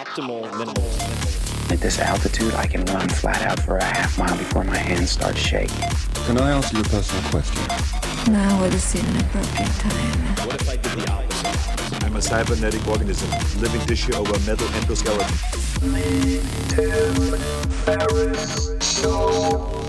optimal minimalism. At this altitude, I can run flat out for a half mile before my hands start shaking. Can I ask you a personal question? Now would seem an appropriate time. What if I did the opposite? I'm a cybernetic organism, living tissue over a metal endoskeleton. Tim Ferriss Show.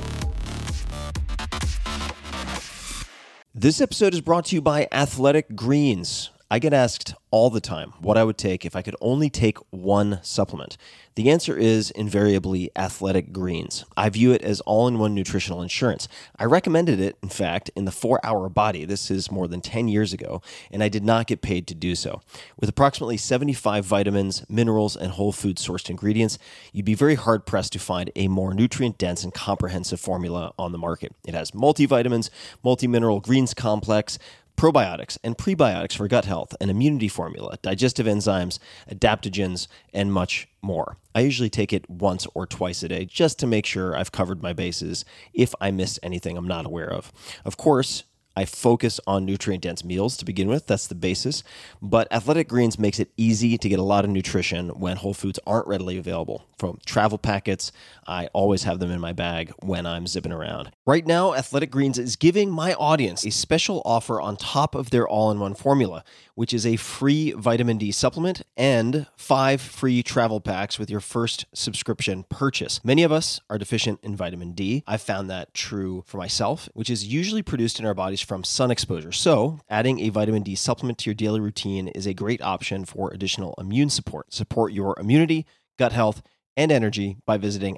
This episode is brought to you by Athletic Greens. I get asked all the time what I would take if I could only take one supplement. The answer is invariably Athletic Greens. I view it as all-in-one nutritional insurance. I recommended it, in fact, in the 4-Hour Body. This is more than 10 years ago, and I did not get paid to do so. With approximately 75 vitamins, minerals, and whole food-sourced ingredients, you'd be very hard-pressed to find a more nutrient-dense and comprehensive formula on the market. It has multivitamins, multi-mineral greens complex, probiotics and prebiotics for gut health, an immunity formula, digestive enzymes, adaptogens, and much more. I usually take it once or twice a day just to make sure I've covered my bases if I missed anything I'm not aware of. Of course, I focus on nutrient-dense meals to begin with. That's the basis. But Athletic Greens makes it easy to get a lot of nutrition when whole foods aren't readily available. From travel packets, I always have them in my bag when I'm zipping around. Right now, Athletic Greens is giving my audience a special offer on top of their all-in-one formula, which is a free vitamin D supplement and 5 free travel packs with your first subscription purchase. Many of us are deficient in vitamin D. I've found that true for myself, which is usually produced in our bodies from sun exposure. So adding a vitamin D supplement to your daily routine is a great option for additional immune support. Support your immunity, gut health, and energy by visiting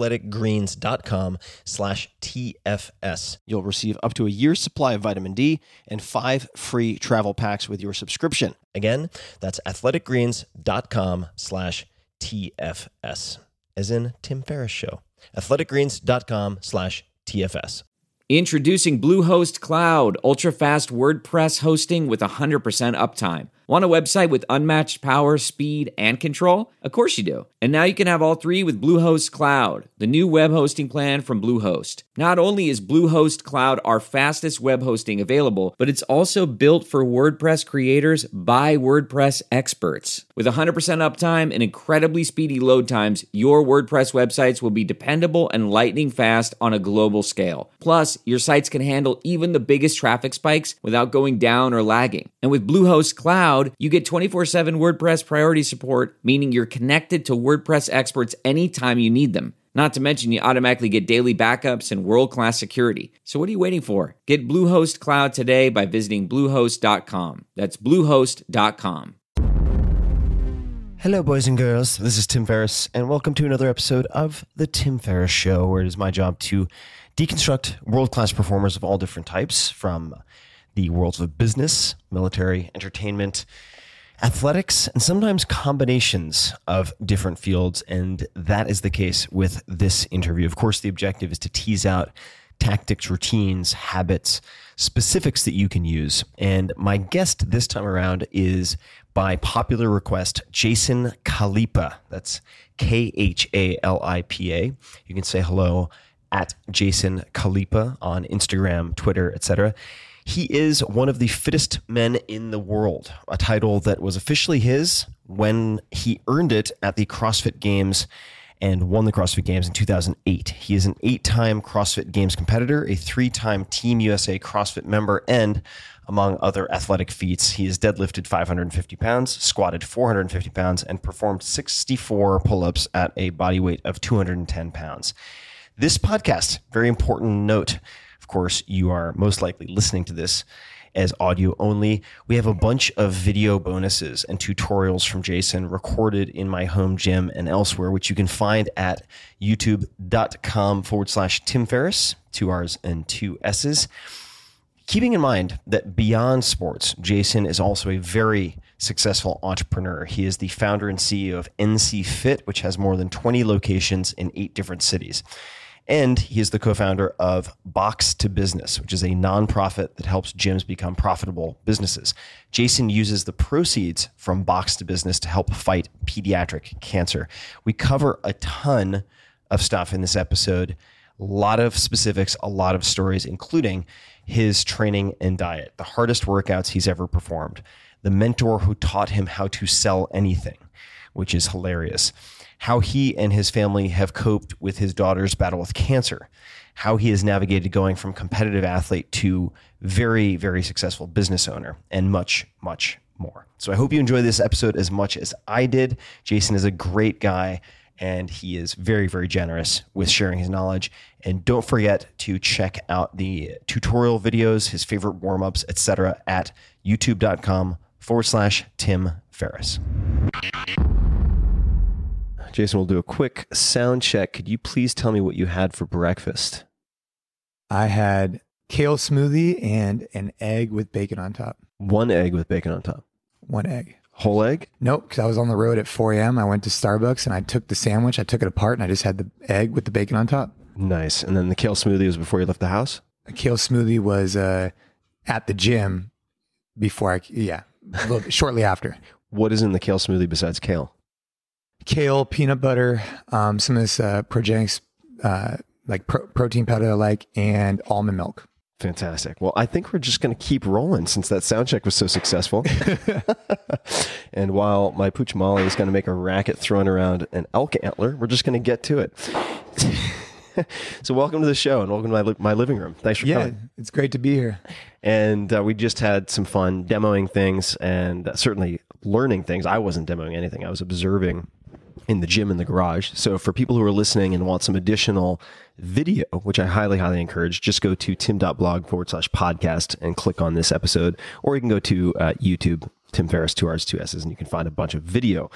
athleticgreens.com/TFS. You'll receive up to a year's supply of vitamin D and 5 free travel packs with your subscription. Again, that's athleticgreens.com/TFS, as in Tim Ferriss Show. athleticgreens.com/TFS. Introducing Bluehost Cloud, ultra-fast WordPress hosting with 100% uptime. Want a website with unmatched power, speed, and control? Of course you do. And now you can have all three with Bluehost Cloud, the new web hosting plan from Bluehost. Not only is Bluehost Cloud our fastest web hosting available, but it's also built for WordPress creators by WordPress experts. With 100% uptime and incredibly speedy load times, your WordPress websites will be dependable and lightning fast on a global scale. Plus, your sites can handle even the biggest traffic spikes without going down or lagging. And with Bluehost Cloud, you get 24/7 WordPress priority support, meaning you're connected to WordPress experts anytime you need them. Not to mention, you automatically get daily backups and world-class security. So what are you waiting for? Get Bluehost Cloud today by visiting Bluehost.com. That's Bluehost.com. Hello, boys and girls. This is Tim Ferriss, and welcome to another episode of The Tim Ferriss Show, where it is my job to deconstruct world-class performers of all different types, from the worlds of business, military, entertainment, athletics, and sometimes combinations of different fields. And that is the case with this interview. Of course, the objective is to tease out tactics, routines, habits, specifics that you can use. And my guest this time around is, by popular request, Jason Khalipa. That's Khalipa. You can say hello at Jason Khalipa on Instagram, Twitter, etc. He is one of the fittest men in the world, a title that was officially his when he earned it at the CrossFit Games and won the CrossFit Games in 2008. He is an 8-time CrossFit Games competitor, a 3-time Team USA CrossFit member, and among other athletic feats, he has deadlifted 550 pounds, squatted 450 pounds, and performed 64 pull-ups at a body weight of 210 pounds. This podcast, very important note, of course, you are most likely listening to this as audio only. We have a bunch of video bonuses and tutorials from Jason recorded in my home gym and elsewhere, which you can find at youtube.com/Tim Ferriss, 2 R's and 2 S's. Keeping in mind that beyond sports, Jason is also a very successful entrepreneur. He is the founder and CEO of NC Fit, which has more than 20 locations in 8 different cities. And he is the co-founder of Box to Business, which is a nonprofit that helps gyms become profitable businesses. Jason uses the proceeds from Box to Business to help fight pediatric cancer. We cover a ton of stuff in this episode, a lot of specifics, a lot of stories, including his training and diet, the hardest workouts he's ever performed, the mentor who taught him how to sell anything. which is hilarious. How he and his family have coped with his daughter's battle with cancer. How he has navigated going from competitive athlete to very, very successful business owner, and much, much more. So I hope you enjoy this episode as much as I did. Jason is a great guy, and he is very, very generous with sharing his knowledge. And don't forget to check out the tutorial videos, his favorite warm-ups, etc. at youtube.com/Tim Ferriss. Jason, we'll do a quick sound check. Could you please tell me what you had for breakfast? I had kale smoothie and an egg with bacon on top. One egg with bacon on top. One egg. Whole egg? Nope, because I was on the road at 4 a.m. I went to Starbucks and I took the sandwich, I took it apart, and I just had the egg with the bacon on top. Nice. And then the kale smoothie was before you left the house? A kale smoothie was at the gym before shortly after. What is in the kale smoothie besides kale? Kale, peanut butter, some of this Progenics, protein powder I like, and almond milk. Fantastic. Well, I think we're just going to keep rolling since that sound check was so successful. And while my pooch Molly is going to make a racket throwing around an elk antler, we're just going to get to it. So welcome to the show and welcome to my living room. Thanks for coming. Yeah, it's great to be here. And we just had some fun demoing things and certainly learning things. I wasn't demoing anything. I was observing in the gym in the garage. So for people who are listening and want some additional video, which I highly, highly encourage, just go to tim.blog/podcast and click on this episode, or you can go to YouTube, Tim Ferriss, 2 R's, 2 S's, and you can find a bunch of video.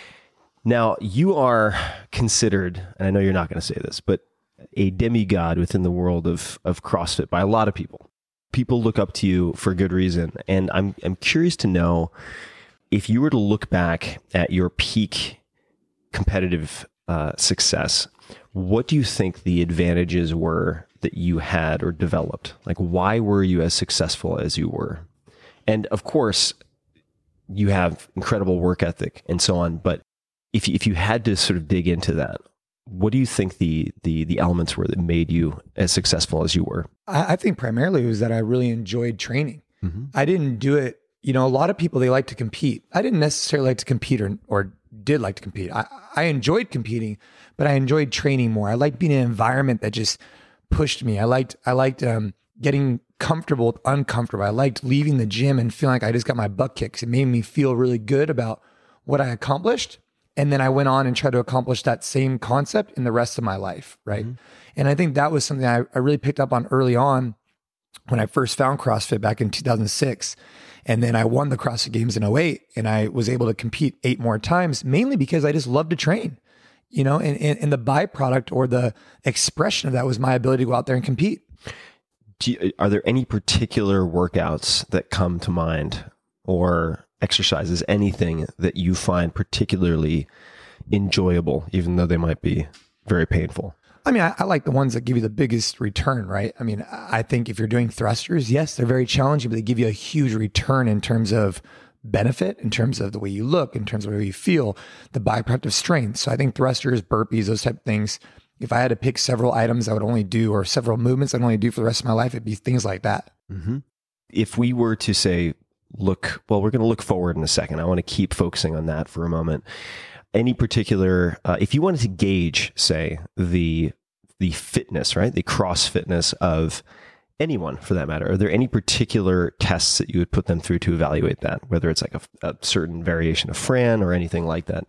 Now, you are considered, and I know you're not going to say this, but a demigod within the world of CrossFit by a lot of people. People look up to you for good reason. And I'm curious to know, if you were to look back at your peak competitive success, what do you think the advantages were that you had or developed? Like, why were you as successful as you were? And of course, you have incredible work ethic and so on. But if you had to sort of dig into that, what do you think the elements were that made you as successful as you were? I think primarily it was that I really enjoyed training. Mm-hmm. I didn't do it. A lot of people, they like to compete. I didn't necessarily like to compete or did like to compete. I enjoyed competing, but I enjoyed training more. I liked being in an environment that just pushed me. I liked getting comfortable with uncomfortable. I liked leaving the gym and feeling like I just got my butt kicked. It made me feel really good about what I accomplished. And then I went on and tried to accomplish that same concept in the rest of my life, right? Mm-hmm. And I think that was something I really picked up on early on when I first found CrossFit back in 2006. And then I won the CrossFit Games in 2008, and I was able to compete 8 more times, mainly because I just loved to train, and the byproduct or the expression of that was my ability to go out there and compete. Are there any particular workouts that come to mind, or exercises, anything that you find particularly enjoyable, even though they might be very painful? I mean, I like the ones that give you the biggest return, right? I mean, I think if you're doing thrusters, yes, they're very challenging, but they give you a huge return in terms of benefit, in terms of the way you look, in terms of the way you feel, the byproduct of strength. So I think thrusters, burpees, those type of things, if I had to pick several items I would only do, or several movements I'd only do for the rest of my life, it'd be things like that. Mm-hmm. If we were to say, we're going to look forward in a second. I want to keep focusing on that for a moment. Any particular, if you wanted to gauge, say, the fitness, right? The cross fitness of anyone for that matter, are there any particular tests that you would put them through to evaluate that? Whether it's like a certain variation of Fran or anything like that?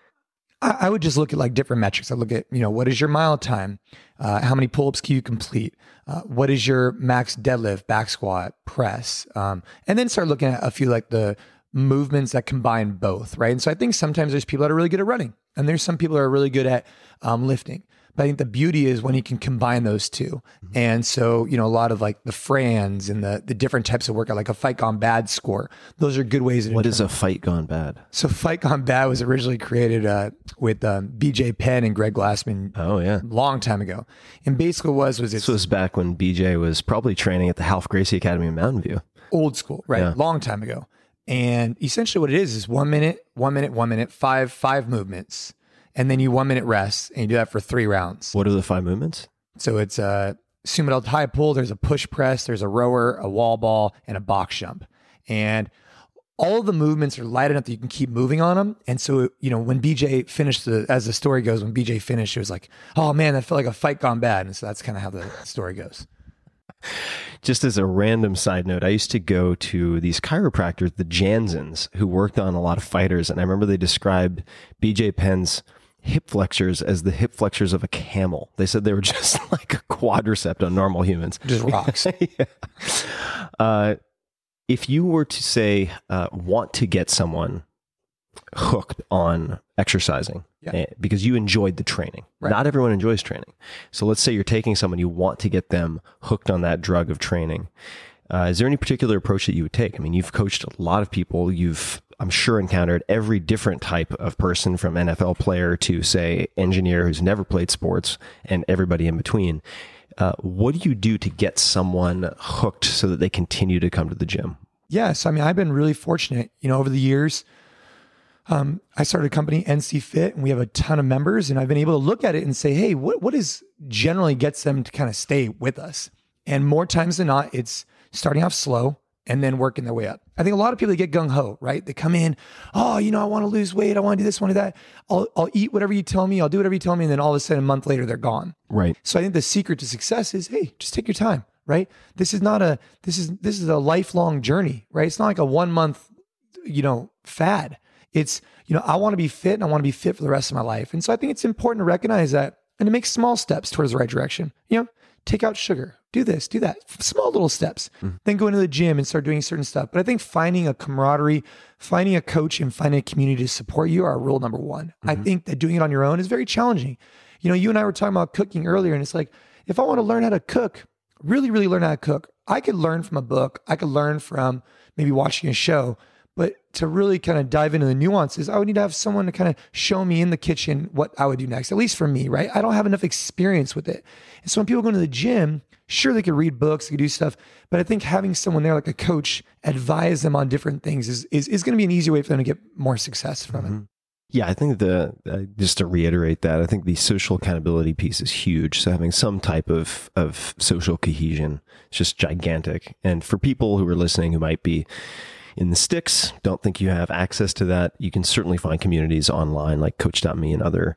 I would just look at like different metrics. I look at, what is your mile time? How many pull-ups can you complete? What is your max deadlift, back squat, press? And then start looking at a few like the movements that combine both, right? And so I think sometimes there's people that are really good at running, and there's some people that are really good at lifting. But I think the beauty is when you can combine those two. Mm-hmm. And so, a lot of like the Frans and the different types of workout, like a Fight Gone Bad score, those are good ways. What is a Fight Gone Bad? So Fight Gone Bad was originally created with BJ Penn and Greg Glassman. Oh yeah, long time ago. And basically was it? This was back when BJ was probably training at the Half Gracie Academy in Mountain View. Old school, right? Yeah. Long time ago. And essentially what it is 1 minute, 1 minute, 1 minute, five movements. And then you 1 minute rest, and you do that for 3 rounds. What are the 5 movements? So it's a sumo delta high pull, there's a push press, there's a rower, a wall ball, and a box jump. And all of the movements are light enough that you can keep moving on them. And so, when BJ finished, as the story goes, when BJ finished, it was like, oh man, that felt like a fight gone bad. And so that's kind of how the story goes. Just as a random side note, I used to go to these chiropractors, the Jansens, who worked on a lot of fighters. And I remember they described BJ Penn's hip flexors as the hip flexors of a camel. They said they were just like a quadricep on normal humans. Just rocks. Yeah. If you were to say, want to get someone hooked on exercising because you enjoyed the training. Right. Not everyone enjoys training. So let's say you're taking someone, you want to get them hooked on that drug of training. Is there any particular approach that you would take? I mean, you've coached a lot of people. You've, I'm sure, encountered every different type of person, from NFL player to, say, engineer who's never played sports, and everybody in between. What do you do to get someone hooked so that they continue to come to the gym? Yes. I mean, I've been really fortunate, over the years. I started a company, NC Fit, and we have a ton of members, and I've been able to look at it and say, hey, what is generally gets them to kind of stay with us? And more times than not, it's starting off slow and then working their way up. I think a lot of people, they get gung ho, right? They come in, oh, I want to lose weight. I want to do this, I want to do that. I'll eat whatever you tell me. I'll do whatever you tell me. And then all of a sudden, a month later, they're gone. Right. So I think the secret to success is, hey, just take your time, right? This is a lifelong journey, right? It's not like a 1 month, fad. It's, I want to be fit, and I want to be fit for the rest of my life. And so I think it's important to recognize that and to make small steps towards the right direction. Take out sugar, do this, do that, small little steps, then go into the gym and start doing certain stuff. But I think finding a camaraderie, finding a coach, and finding a community to support you are rule number one. I think that doing it on your own is very challenging. You and I were talking about cooking earlier, and it's like, if I want to learn how to cook, really, really learn how to cook, I could learn from a book. I could learn from maybe watching a show. But to really kind of dive into the nuances, I would need to have someone to kind of show me in the kitchen what I would do next, at least for me, right? I don't have enough experience with it. And so when people go to the gym, sure, they could read books, they could do stuff, but I think having someone there like a coach advise them on different things is going to be an easy way for them to get more success from it. Yeah, I think just to reiterate that, I think the social accountability piece is huge. So having some type of social cohesion is just gigantic. And for people who are listening who might be in the sticks, don't think you have access to that, you can certainly find communities online like Coach.me and other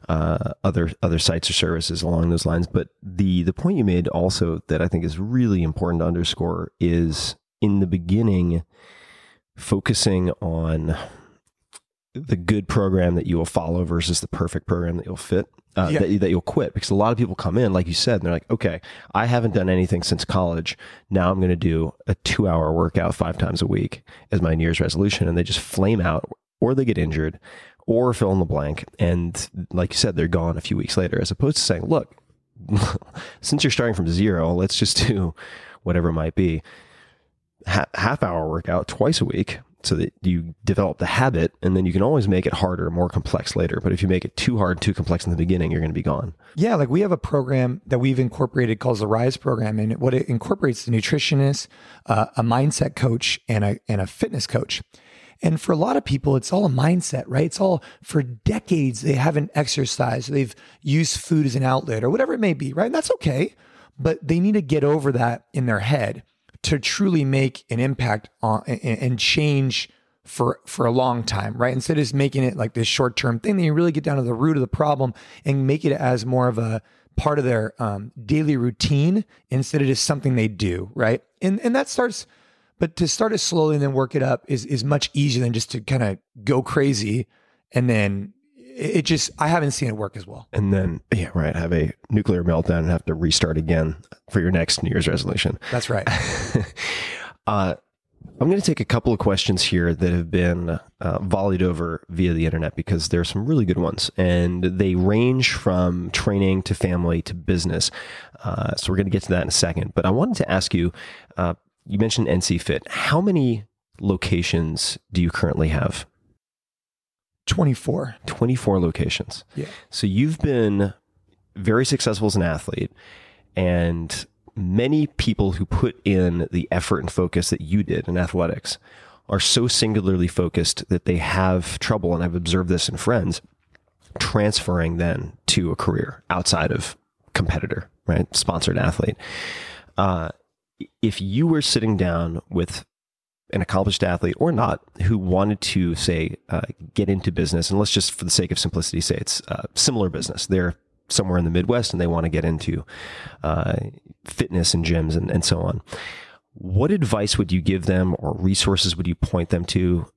sites or services along those lines. But the point you made also that I think is really important to underscore is, in the beginning, focusing on the good program that you will follow versus the perfect program that you'll fit, that you'll quit. Because a lot of people come in, like you said, and they're like, okay, I haven't done anything since college. Now I'm going to do a 2-hour workout 5 times a week as my New Year's resolution. And they just flame out, or they get injured, or fill in the blank. And like you said, they're gone a few weeks later, as opposed to saying, look, since you're starting from zero, let's just do whatever it might be. Half-hour workout twice a week, so that you develop the habit, and then you can always make it harder, more complex later. But if you make it too hard, too complex in the beginning, you're going to be gone. Yeah, like we have a program that we've incorporated called the RISE program, and what it incorporates: a nutritionist, a mindset coach, and a fitness coach. And for a lot of people, it's all a mindset, right? It's all, for decades, they haven't exercised. They've used food as an outlet or whatever it may be, right? And that's okay, but they need to get over that in their head to truly make an impact on and change for a long time, right? Instead of just making it like this short-term thing, then you really get down to the root of the problem and make it as more of a part of their daily routine instead of just something they do, right? And that starts, but to start it slowly and then work it up is much easier than just to kind of go crazy and then it just, I haven't seen it work as well. And then, have a nuclear meltdown and have to restart again for your next New Year's resolution. That's right. I'm going to take a couple of questions here that have been volleyed over via the internet, because there are some really good ones, and they range from training to family to business. So we're going to get to that in a second. But I wanted to ask you, you mentioned NC Fit. How many locations do you currently have? 24 locations. Yeah. So you've been very successful as an athlete, and many people who put in the effort and focus that you did in athletics are so singularly focused that they have trouble, and I've observed this in friends, transferring then to a career outside of competitor, right? Sponsored athlete. If you were sitting down with an accomplished athlete or not who wanted to say get into business, and let's just for the sake of simplicity say it's similar business. They're somewhere in the Midwest and they want to get into fitness and gyms and so on. What advice would you give them, or resources would you point them to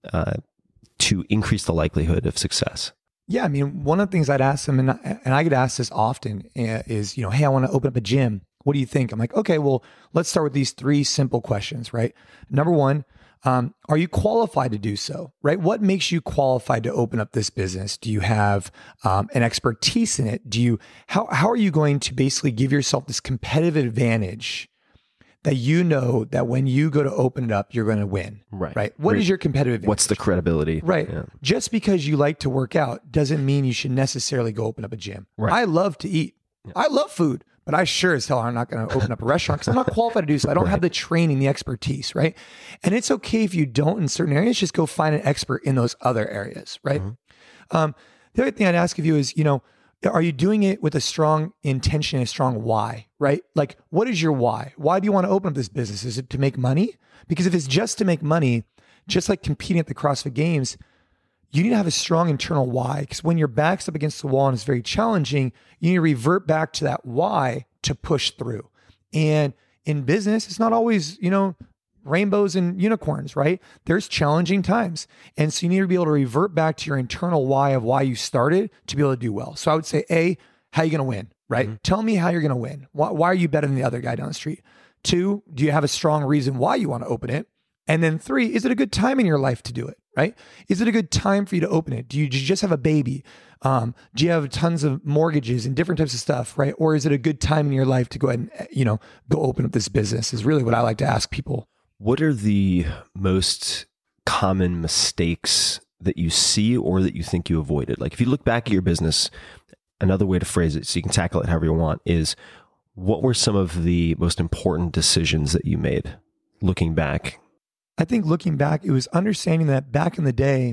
increase the likelihood of success? Yeah, I mean, one of the things I'd ask them, and I get asked this often, is, hey, I want to open up a gym. What do you think? I'm like, okay, well, let's start with these 3 simple questions, right? Number 1, are you qualified to do so, right? What makes you qualified to open up this business? Do you have an expertise in it? How are you going to basically give yourself this competitive advantage that you know that when you go to open it up, you're going to win, right? What is your competitive advantage? What's the credibility? Right. Yeah. Just because you like to work out doesn't mean you should necessarily go open up a gym. Right. I love to eat. Yeah. I love food, but I sure as hell am not going to open up a restaurant because I'm not qualified to do so. I don't have the training, the expertise, right? And it's okay if you don't in certain areas, just go find an expert in those other areas, right? Mm-hmm. The other thing I'd ask of you is, are you doing it with a strong intention, a strong why, right? Like, what is your why? Why do you want to open up this business? Is it to make money? Because if it's just to make money, just like competing at the CrossFit Games, you need to have a strong internal why. Because when your back's up against the wall and it's very challenging, you need to revert back to that why to push through. And in business, it's not always, rainbows and unicorns, right? There's challenging times. And so you need to be able to revert back to your internal why of why you started to be able to do well. So I would say, A, how are you going to win, right? Mm-hmm. Tell me how you're going to win. Why are you better than the other guy down the street? 2, do you have a strong reason why you want to open it? And then 3, is it a good time in your life to do it, right? Is it a good time for you to open it? Do you just have a baby? Do you have tons of mortgages and different types of stuff, right? Or is it a good time in your life to go ahead and, go open up this business is really what I like to ask people. What are the most common mistakes that you see or that you think you avoided? Like if you look back at your business, another way to phrase it so you can tackle it however you want is, what were some of the most important decisions that you made looking back? I think looking back, it was understanding that back in the day,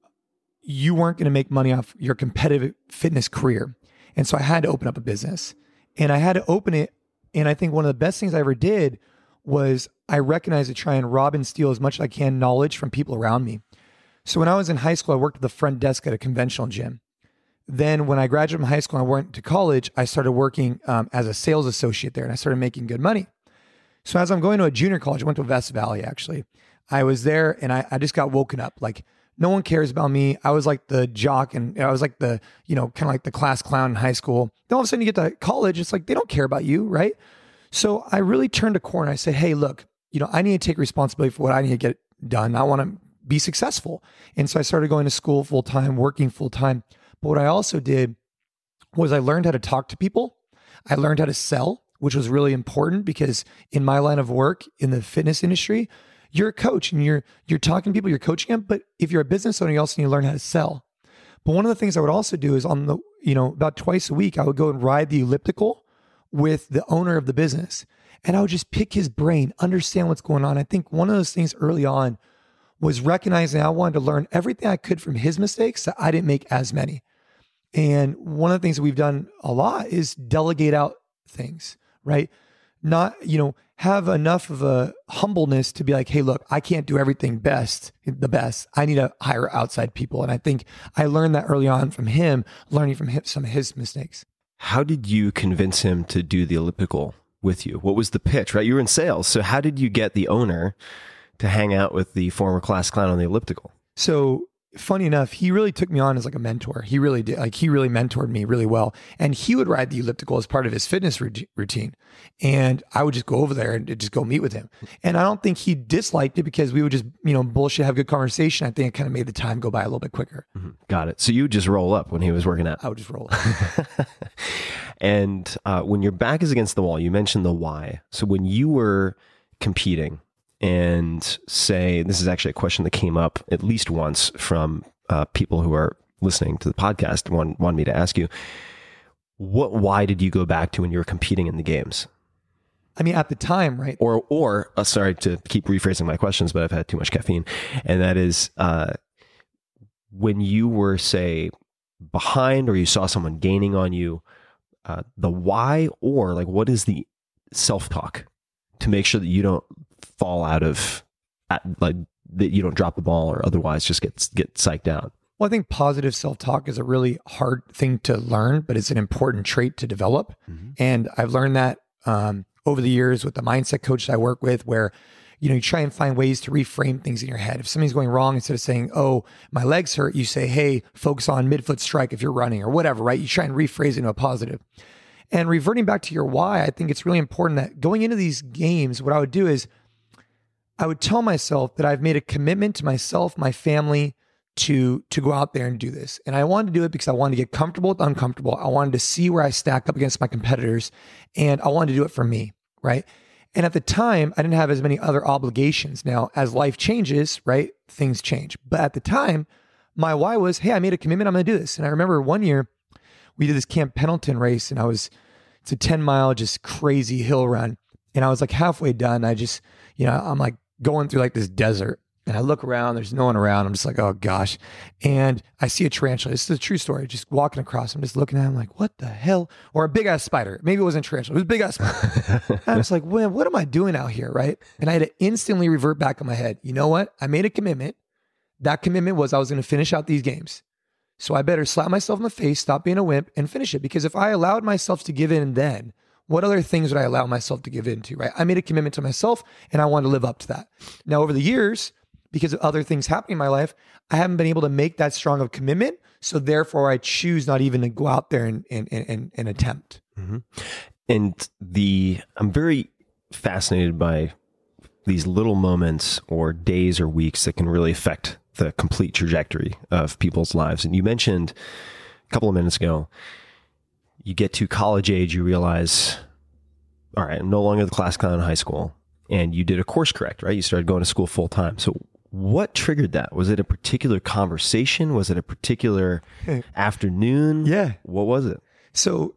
you weren't going to make money off your competitive fitness career. And so I had to open up a business and I had to open it. And I think one of the best things I ever did was I recognized to try and rob and steal as much as I can knowledge from people around me. So when I was in high school, I worked at the front desk at a conventional gym. Then when I graduated from high school and I went to college, I started working as a sales associate there and I started making good money. So as I'm going to a junior college, I went to West Valley actually. I was there and I just got woken up. Like no one cares about me. I was like the jock and I was like the, kind of like the class clown in high school. Then all of a sudden you get to college, it's like, they don't care about you, right? So I really turned a corner. I said, hey, look, I need to take responsibility for what I need to get done. I want to be successful. And so I started going to school full time, working full time. But what I also did was I learned how to talk to people. I learned how to sell, which was really important because in my line of work in the fitness industry, you're a coach and you're talking to people, you're coaching them. But if you're a business owner, you also need to learn how to sell. But one of the things I would also do is on the, about twice a week, I would go and ride the elliptical with the owner of the business. And I would just pick his brain, understand what's going on. I think one of those things early on was recognizing I wanted to learn everything I could from his mistakes that I didn't make as many. And one of the things that we've done a lot is delegate out things, right? Not, have enough of a humbleness to be like, hey, look, I can't do everything the best. I need to hire outside people. And I think I learned that early on from him, learning from him, some of his mistakes. How did you convince him to do the elliptical with you? What was the pitch, right? You were in sales. So how did you get the owner to hang out with the former class clown on the elliptical? So funny enough, he really took me on as like a mentor. He really did. Like he really mentored me really well. And he would ride the elliptical as part of his fitness routine. And I would just go over there and just go meet with him. And I don't think he disliked it because we would just, bullshit, have good conversation. I think it kind of made the time go by a little bit quicker. Mm-hmm. Got it. So you would just roll up when he was working out. I would just roll up. And when your back is against the wall, you mentioned the why. So when you were competing, and say, this is actually a question that came up at least once from people who are listening to the podcast, wanted me to ask you, why did you go back to when you were competing in the games? I mean, at the time, right? Or sorry to keep rephrasing my questions, but I've had too much caffeine. And that is when you were, say, behind or you saw someone gaining on you, the why, or like what is the self-talk to make sure that you don't fall out of like that you don't drop the ball or otherwise just get psyched out? Well, I think positive self-talk is a really hard thing to learn, but it's an important trait to develop. And I've learned that over the years with the mindset coach that I work with, where you try and find ways to reframe things in your head. If something's going wrong, instead of saying, "Oh, my legs hurt," you say, "Hey, focus on midfoot strike if you're running," or whatever, right? You try and rephrase it into a positive. And reverting back to your why, I think it's really important that going into these games, what I would do is I would tell myself that I've made a commitment to myself, my family, to go out there and do this. And I wanted to do it because I wanted to get comfortable with uncomfortable. I wanted to see where I stack up against my competitors, and I wanted to do it for me, right? And at the time, I didn't have as many other obligations. Now, as life changes, right, things change. But at the time, my why was, hey, I made a commitment, I'm going to do this. And I remember one year we did this Camp Pendleton race, and it's a 10-mile, just crazy hill run. And I was like halfway done. I just, I'm like going through like this desert, and I look around, there's no one around. I'm just like, oh gosh. And I see a tarantula. This is a true story. Just walking across, I'm just looking at him like, what the hell? Or a big ass spider. Maybe it wasn't a tarantula. It was a big ass spider. And I was like, well, what am I doing out here? Right. And I had to instantly revert back in my head. You know what? I made a commitment. That commitment was I was going to finish out these games. So I better slap myself in the face, stop being a wimp, and finish it. Because if I allowed myself to give in then, what other things would I allow myself to give into, right? I made a commitment to myself, and I wanted to live up to that. Now, over the years, because of other things happening in my life, I haven't been able to make that strong of a commitment. So therefore, I choose not even to go out there and attempt. Mm-hmm. And I'm very fascinated by these little moments or days or weeks that can really affect the complete trajectory of people's lives. And you mentioned a couple of minutes ago, you get to college age, you realize, all right, I'm no longer the class clown in high school. And you did a course correct, right? You started going to school full time. So what triggered that? Was it a particular conversation? Was it a particular afternoon? Yeah. What was it? So,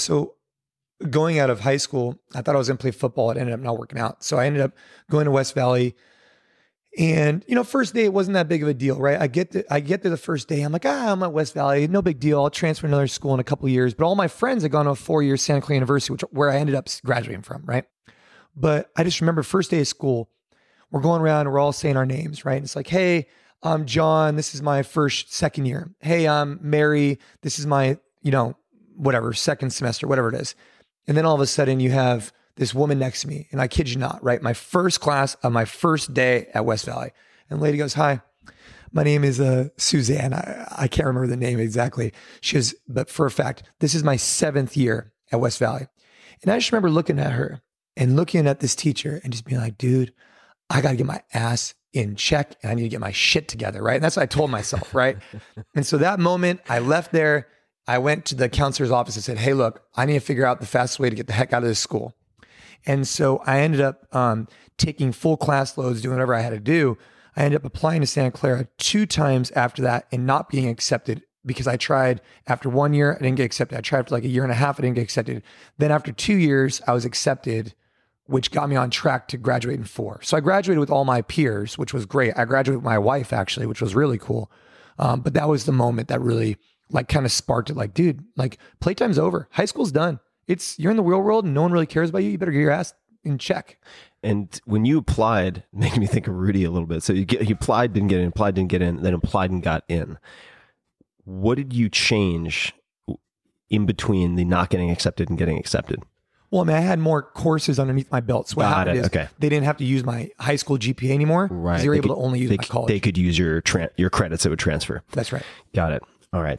going out of high school, I thought I was going to play football. It ended up not working out. So I ended up going to West Valley. And, first day, it wasn't that big of a deal, right? I get there the first day. I'm like, I'm at West Valley. No big deal. I'll transfer to another school in a couple of years. But all my friends had gone to a 4-year Santa Clara University, where I ended up graduating from, right? But I just remember first day of school, we're going around and we're all saying our names, right? And it's like, hey, I'm John. This is my second year. Hey, I'm Mary. This is my, whatever, second semester, whatever it is. And then all of a sudden you have this woman next to me, and I kid you not, right? My first class of my first day at West Valley. And the lady goes, hi, my name is Suzanne. I can't remember the name exactly. She goes, but for a fact, this is my 7th year at West Valley. And I just remember looking at her and looking at this teacher and just being like, dude, I got to get my ass in check and I need to get my shit together, right? And that's what I told myself, right? And so that moment, I left there. I went to the counselor's office and said, hey, look, I need to figure out the fastest way to get the heck out of this school. And so I ended up taking full class loads, doing whatever I had to do. I ended up applying to Santa Clara 2 times after that and not being accepted, because I tried after 1 year, I didn't get accepted. I tried for like a year and a half, I didn't get accepted. Then after 2 years, I was accepted, which got me on track to graduate in 4. So I graduated with all my peers, which was great. I graduated with my wife, actually, which was really cool. But that was the moment that really kind of sparked it. Like, dude, playtime's over. High school's done. You're in the real world and no one really cares about you. You better get your ass in check. And when you applied, making me think of Rudy a little bit. So you applied, didn't get in, applied, didn't get in, then applied and got in. What did you change in between the not getting accepted and getting accepted? Well, I had more courses underneath my belt. So what happened is they didn't have to use my high school GPA anymore. Right. They were able to only use my college. They could use your credits that would transfer. That's right. Got it. All right.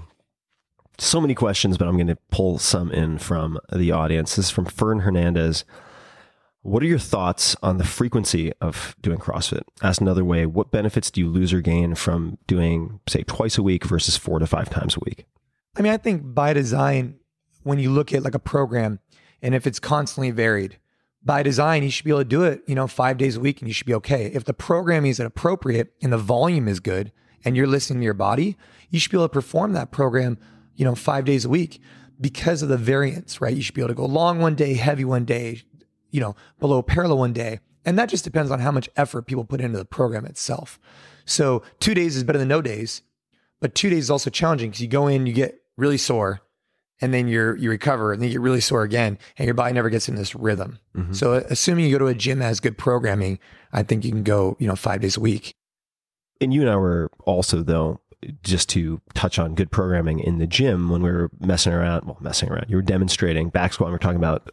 So many questions, but I'm going to pull some in from the audience. This is from Fern Hernandez. What are your thoughts on the frequency of doing CrossFit? Asked another way, what benefits do you lose or gain from doing, say, twice a week versus 4 to 5 times a week? I mean, I think by design, when you look at like a program, and if it's constantly varied, by design, you should be able to do it, 5 days a week, and you should be okay. If the programming is appropriate and the volume is good and you're listening to your body, you should be able to perform that program, 5 days a week because of the variance, right? You should be able to go long one day, heavy one day, below parallel one day. And that just depends on how much effort people put into the program itself. So 2 days is better than no days, but 2 days is also challenging because you go in, you get really sore, and then you recover, and then you get really sore again, and your body never gets in this rhythm. Mm-hmm. So assuming you go to a gym that has good programming, I think you can go, 5 days a week. And you and I were also, though, just to touch on good programming in the gym when we were messing around, you were demonstrating back squat. We were talking about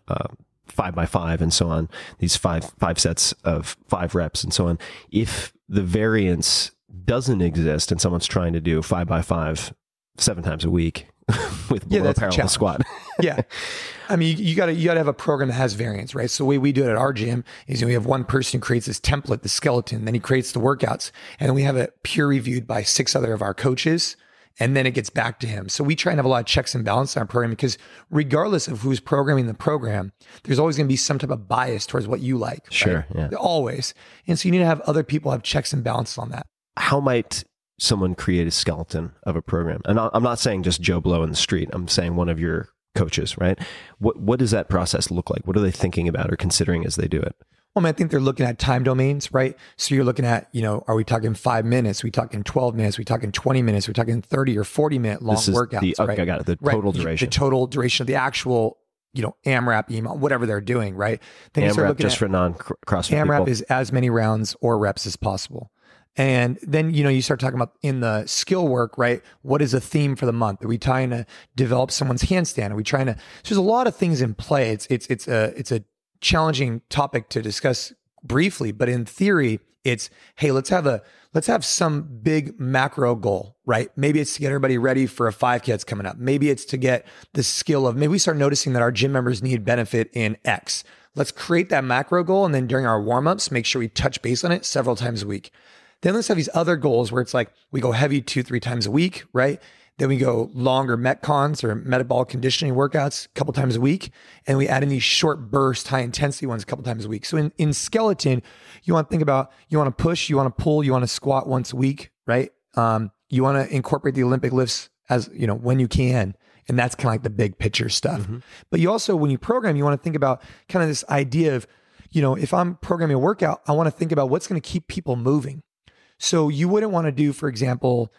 5x5 and so on, these five sets of 5 reps and so on. If the variance doesn't exist and someone's trying to do 5x5 7 times a week with below parallel squat. Yeah. I mean, you gotta have a program that has variance, right? So the way we do it at our gym is we have one person who creates this template, the skeleton, then he creates the workouts, and then we have it peer reviewed by 6 other of our coaches, and then it gets back to him. So we try and have a lot of checks and balances on our program, because regardless of who's programming the program, there's always going to be some type of bias towards what you like. Sure. Right? Yeah. Always. And so you need to have other people have checks and balances on that. How might someone create a skeleton of a program? And I'm not saying just Joe Blow in the street. I'm saying one of your coaches, right? What does that process look like? What are they thinking about or considering as they do it? Well, I think they're looking at time domains, right? So you're looking at, are we talking 5 minutes? Are we talking 12 minutes? Are we talking 20 minutes? Are we talking 30 or 40 minute long workouts? Okay, I got it. The total duration. The total duration of the actual, AMRAP, EMO, whatever they're doing, right? Then you start AMRAP, looking just at, for non-CrossFit AMRAP people. is as many rounds or reps as possible. And then, you start talking about in the skill work, right? What is a theme for the month? Are we trying to develop someone's handstand? Are we trying to, so there's a lot of things in play. It's a challenging topic to discuss briefly, but in theory, it's, hey, let's have some big macro goal, right? Maybe it's to get everybody ready for a 5K that's coming up. Maybe it's to get the skill of, maybe we start noticing that our gym members need benefit in X. Let's create that macro goal. And then during our warm-ups, make sure we touch base on it several times a week. Then let's have these other goals where it's like we go heavy 2-3 times a week, right? Then we go longer Metcons or metabolic conditioning workouts a couple times a week. And we add in these short burst, high intensity ones a couple times a week. So in skeleton, you want to think about, you want to push, you want to pull, you want to squat once a week, right? You want to incorporate the Olympic lifts as, when you can. And that's kind of like the big picture stuff. Mm-hmm. But you also, when you program, you want to think about kind of this idea of, if I'm programming a workout, I want to think about what's going to keep people moving. So you wouldn't want to do, for example,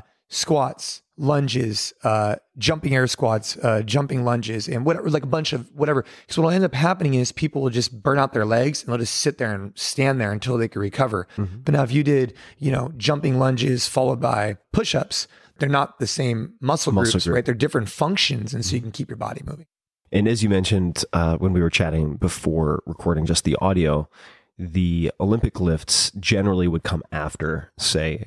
squats, lunges, jumping air squats, jumping lunges, and whatever, like a bunch of whatever. Because what will end up happening is people will just burn out their legs and they'll just sit there and stand there until they can recover. Mm-hmm. But now if you did, jumping lunges followed by push-ups, they're not the same muscle groups, right? They're different functions. And so you can keep your body moving. And as you mentioned, when we were chatting before recording just the audio, the Olympic lifts generally would come after, say,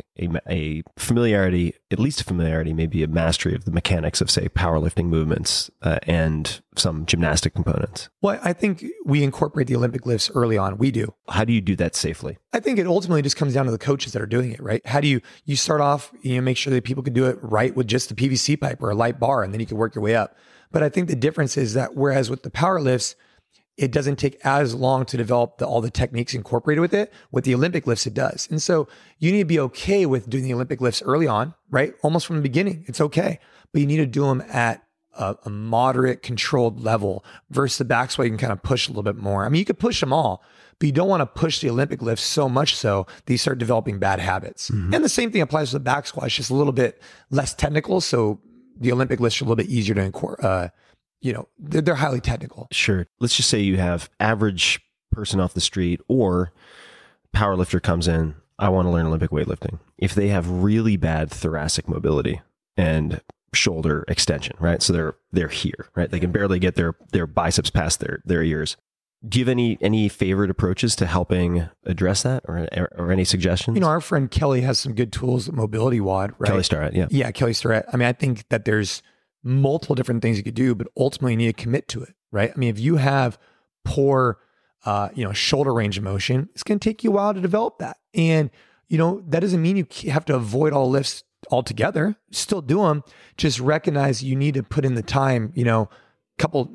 a familiarity, at least a familiarity, maybe a mastery of the mechanics of, say, powerlifting movements and some gymnastic components. Well, I think we incorporate the Olympic lifts early on. We do. How do you do that safely? I think it ultimately just comes down to the coaches that are doing it, right? How do you start off, make sure that people can do it right with just the PVC pipe or a light bar, and then you can work your way up. But I think the difference is that whereas with the power lifts, it doesn't take as long to develop all the techniques incorporated with it. With the Olympic lifts, it does. And so you need to be okay with doing the Olympic lifts early on, right? Almost from the beginning. It's okay. But you need to do them at a moderate controlled level versus the back squat. You can kind of push a little bit more. I mean, you could push them all, but you don't want to push the Olympic lifts so much so that you start developing bad habits. Mm-hmm. And the same thing applies to the back squat. It's just a little bit less technical. So the Olympic lifts are a little bit easier to incorporate. They're highly technical. Sure. Let's just say you have average person off the street or powerlifter comes in, I want to learn Olympic weightlifting. If they have really bad thoracic mobility and shoulder extension, right? So they're here, right? They can barely get their biceps past their ears. Do you have any favorite approaches to helping address that or any suggestions? Our friend Kelly has some good tools at Mobility WOD, right? Kelly Starrett, yeah. Yeah, Kelly Starrett. I mean, I think that there's multiple different things you could do, but ultimately you need to commit to it, right? I mean, if you have poor, shoulder range of motion, it's going to take you a while to develop that. And, that doesn't mean you have to avoid all lifts altogether. Still do them. Just recognize you need to put in the time, couple,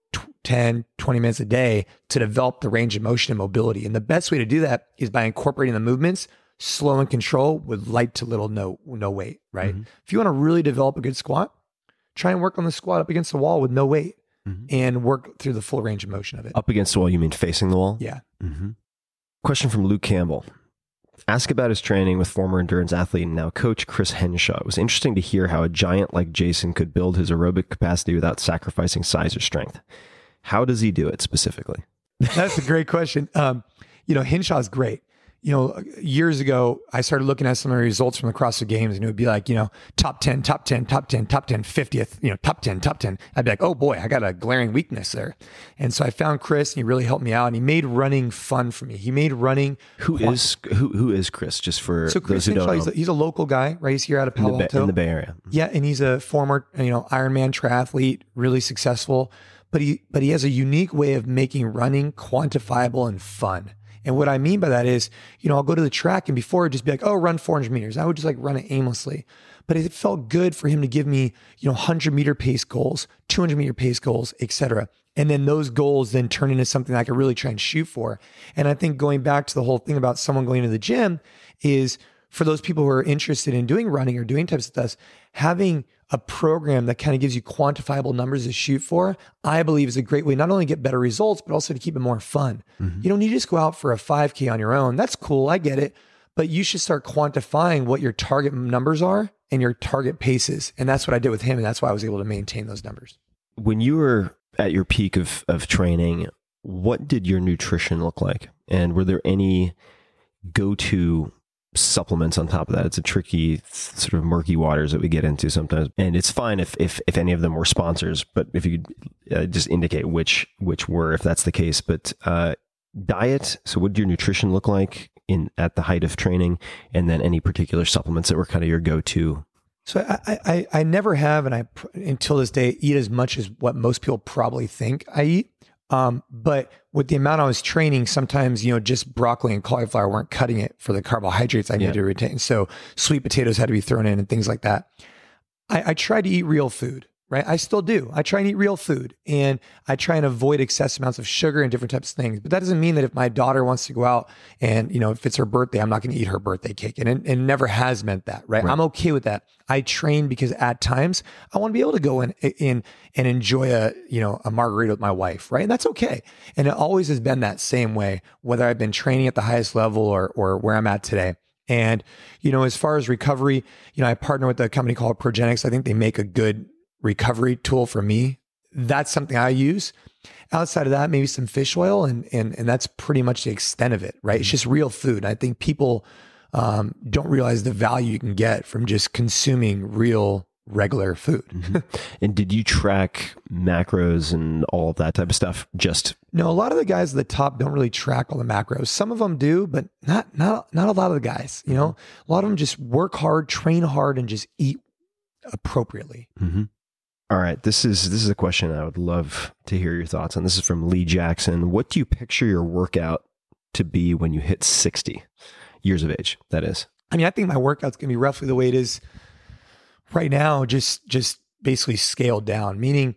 10, 20 minutes a day to develop the range of motion and mobility. And the best way to do that is by incorporating the movements, slow and control with light to little no weight, right? Mm-hmm. If you want to really develop a good squat, try and work on the squat up against the wall with no weight and work through the full range of motion of it. Up against the wall, you mean facing the wall? Yeah. Mm-hmm. Question from Luke Campbell. Ask about his training with former endurance athlete and now coach Chris Henshaw. It was interesting to hear how a giant like Jason could build his aerobic capacity without sacrificing size or strength. How does he do it specifically? That's a great question. Henshaw's great. Years ago, I started looking at some of the results from the CrossFit Games, and it would be like, top 10, top 10, top 10, top 10, 50th, top 10, top 10. I'd be like, oh boy, I got a glaring weakness there. And so I found Chris, and he really helped me out, and he made running fun for me. He made running. Who is Chris? Just for so Chris those who Henshaw, don't know. he's a local guy, right? He's here out of Palo Alto. In the Bay Area. Yeah, and he's a former, Ironman triathlete, really successful. But he has a unique way of making running quantifiable and fun. And what I mean by that is, I'll go to the track and before it'd just be like, oh, run 400 meters. I would just like run it aimlessly. But it felt good for him to give me, 100 meter pace goals, 200 meter pace goals, etc. And then those goals then turn into something I could really try and shoot for. And I think going back to the whole thing about someone going to the gym is for those people who are interested in doing running or doing types of stuff, having a program that kind of gives you quantifiable numbers to shoot for, I believe is a great way not only to get better results, but also to keep it more fun. Mm-hmm. You don't need to just go out for a 5K on your own. That's cool. I get it. But you should start quantifying what your target numbers are and your target paces. And that's what I did with him. And that's why I was able to maintain those numbers. When you were at your peak of training, what did your nutrition look like? And were there any go-to supplements on top of that? It's a tricky sort of murky waters that we get into sometimes, and it's fine if any of them were sponsors, but if you could just indicate which were, if that's the case. But diet, so what did your nutrition look like at the height of training, and then any particular supplements that were kind of your go-to? So I never have, and I until this day eat as much as what most people probably think I eat. But with the amount I was training, sometimes, just broccoli and cauliflower weren't cutting it for the carbohydrates I needed to retain. So sweet potatoes had to be thrown in and things like that. I tried to eat real food, right? I still do. I try and eat real food, and I try and avoid excessive amounts of sugar and different types of things. But that doesn't mean that if my daughter wants to go out and, if it's her birthday, I'm not going to eat her birthday cake. And it never has meant that, right? I'm okay with that. I train because at times I want to be able to go in and enjoy a margarita with my wife, right? And that's okay. And it always has been that same way, whether I've been training at the highest level or where I'm at today. And, as far as recovery, I partner with a company called Progenics. I think they make a good recovery tool for me. That's something I use. Outside of that, maybe some fish oil, and that's pretty much the extent of it, right? It's just real food. And I think people don't realize the value you can get from just consuming real, regular food. Mm-hmm. And did you track macros and all of that type of stuff? No, a lot of the guys at the top don't really track all the macros. Some of them do, but not a lot of the guys. A lot of them just work hard, train hard, and just eat appropriately. Mm-hmm. All right. This is a question I would love to hear your thoughts on. This is from Lee Jackson. What do you picture your workout to be when you hit 60 years of age? That is. I think my workout's going to be roughly the way it is right now, just basically scaled down, meaning,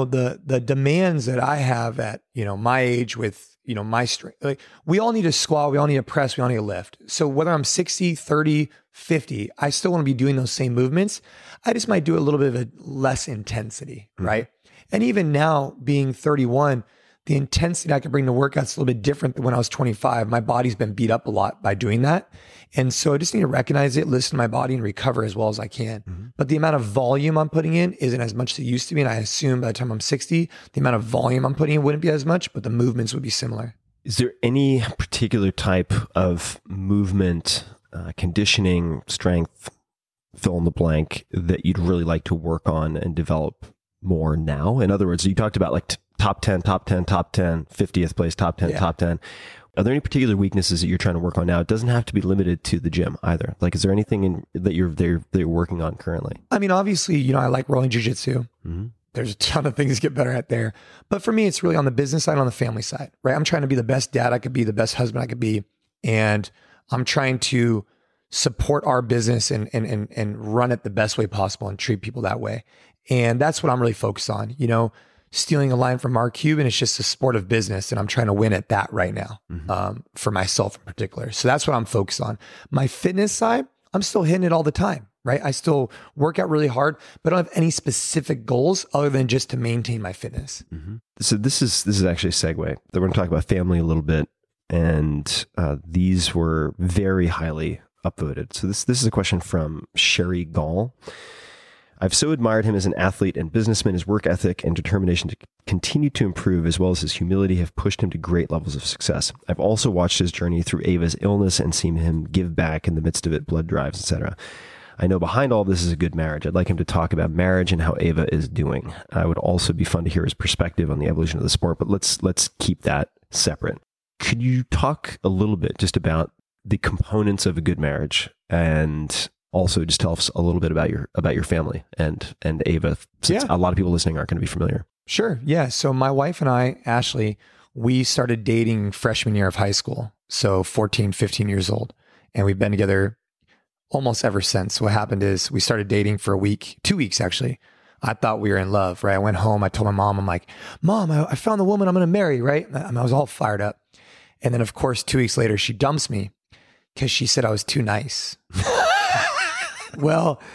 the demands that I have at, my age with, my strength, like we all need to squat, we all need to press, we all need to lift. So whether I'm 60, 30, 50, I still want to be doing those same movements. I just might do a little bit of a less intensity, right? And even now being 31, the intensity I can bring to workouts is a little bit different than when I was 25. My body's been beat up a lot by doing that. And so I just need to recognize it, listen to my body, and recover as well as I can. Mm-hmm. But the amount of volume I'm putting in isn't as much as it used to be. And I assume by the time I'm 60, the amount of volume I'm putting in wouldn't be as much, but the movements would be similar. Is there any particular type of movement, conditioning, strength, fill in the blank, that you'd really like to work on and develop more now? In other words, you talked about like top 10, 50th place, top 10, top 10. Are there any particular weaknesses that you're trying to work on now? It doesn't have to be limited to the gym either. Like, is there anything that you're working on currently? Obviously, I like rolling jiu-jitsu. Mm-hmm. There's a ton of things to get better at there. But for me, it's really on the business side, on the family side, right? I'm trying to be the best dad I could be, the best husband I could be. And I'm trying to support our business and run it the best way possible and treat people that way. And that's what I'm really focused on. Stealing a line from Mark Cuban, it's just a sport of business, and I'm trying to win at that right now, for myself in particular. So that's what I'm focused on. My fitness side, I'm still hitting it all the time, right? I still work out really hard, but I don't have any specific goals other than just to maintain my fitness. Mm-hmm. So this is actually a segue that we're going to talk about family a little bit. and these were very highly upvoted. So this is a question from Sherry Gall. I've so admired him as an athlete and businessman. His work ethic and determination to continue to improve, as well as his humility, have pushed him to great levels of success. I've also watched his journey through Ava's illness and seen him give back in the midst of it, blood drives, etc. I know behind all this is a good marriage. I'd like him to talk about marriage and how Ava is doing. It would also be fun to hear his perspective on the evolution of the sport, but let's keep that separate. Could you talk a little bit just about the components of a good marriage, and also just tell us a little bit about your family and Ava, since a lot of people listening aren't going to be familiar. Sure. Yeah. So my wife and I, Ashley, we started dating freshman year of high school. So 14, 15 years old. And we've been together almost ever since. What happened is we started dating for a week, 2 weeks actually. I thought we were in love, right? I went home, I told my mom, I'm like, Mom, I found the woman I'm going to marry, right? And I was all fired up. And then of course, 2 weeks later, she dumps me because she said I was too nice. Well,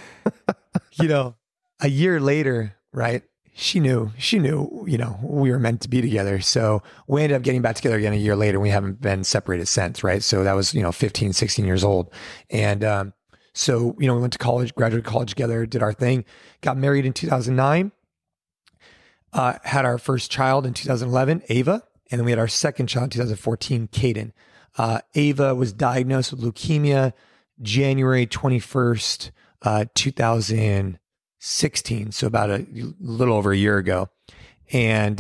a year later, right? She knew, we were meant to be together. So we ended up getting back together again a year later. We haven't been separated since, right? So that was, 15, 16 years old. And so, we went to college, graduated college together, did our thing, got married in 2009, had our first child in 2011, Ava. And then we had our second child in 2014, Caden. Ava was diagnosed with leukemia January 21st, 2016. So about a little over a year ago. And,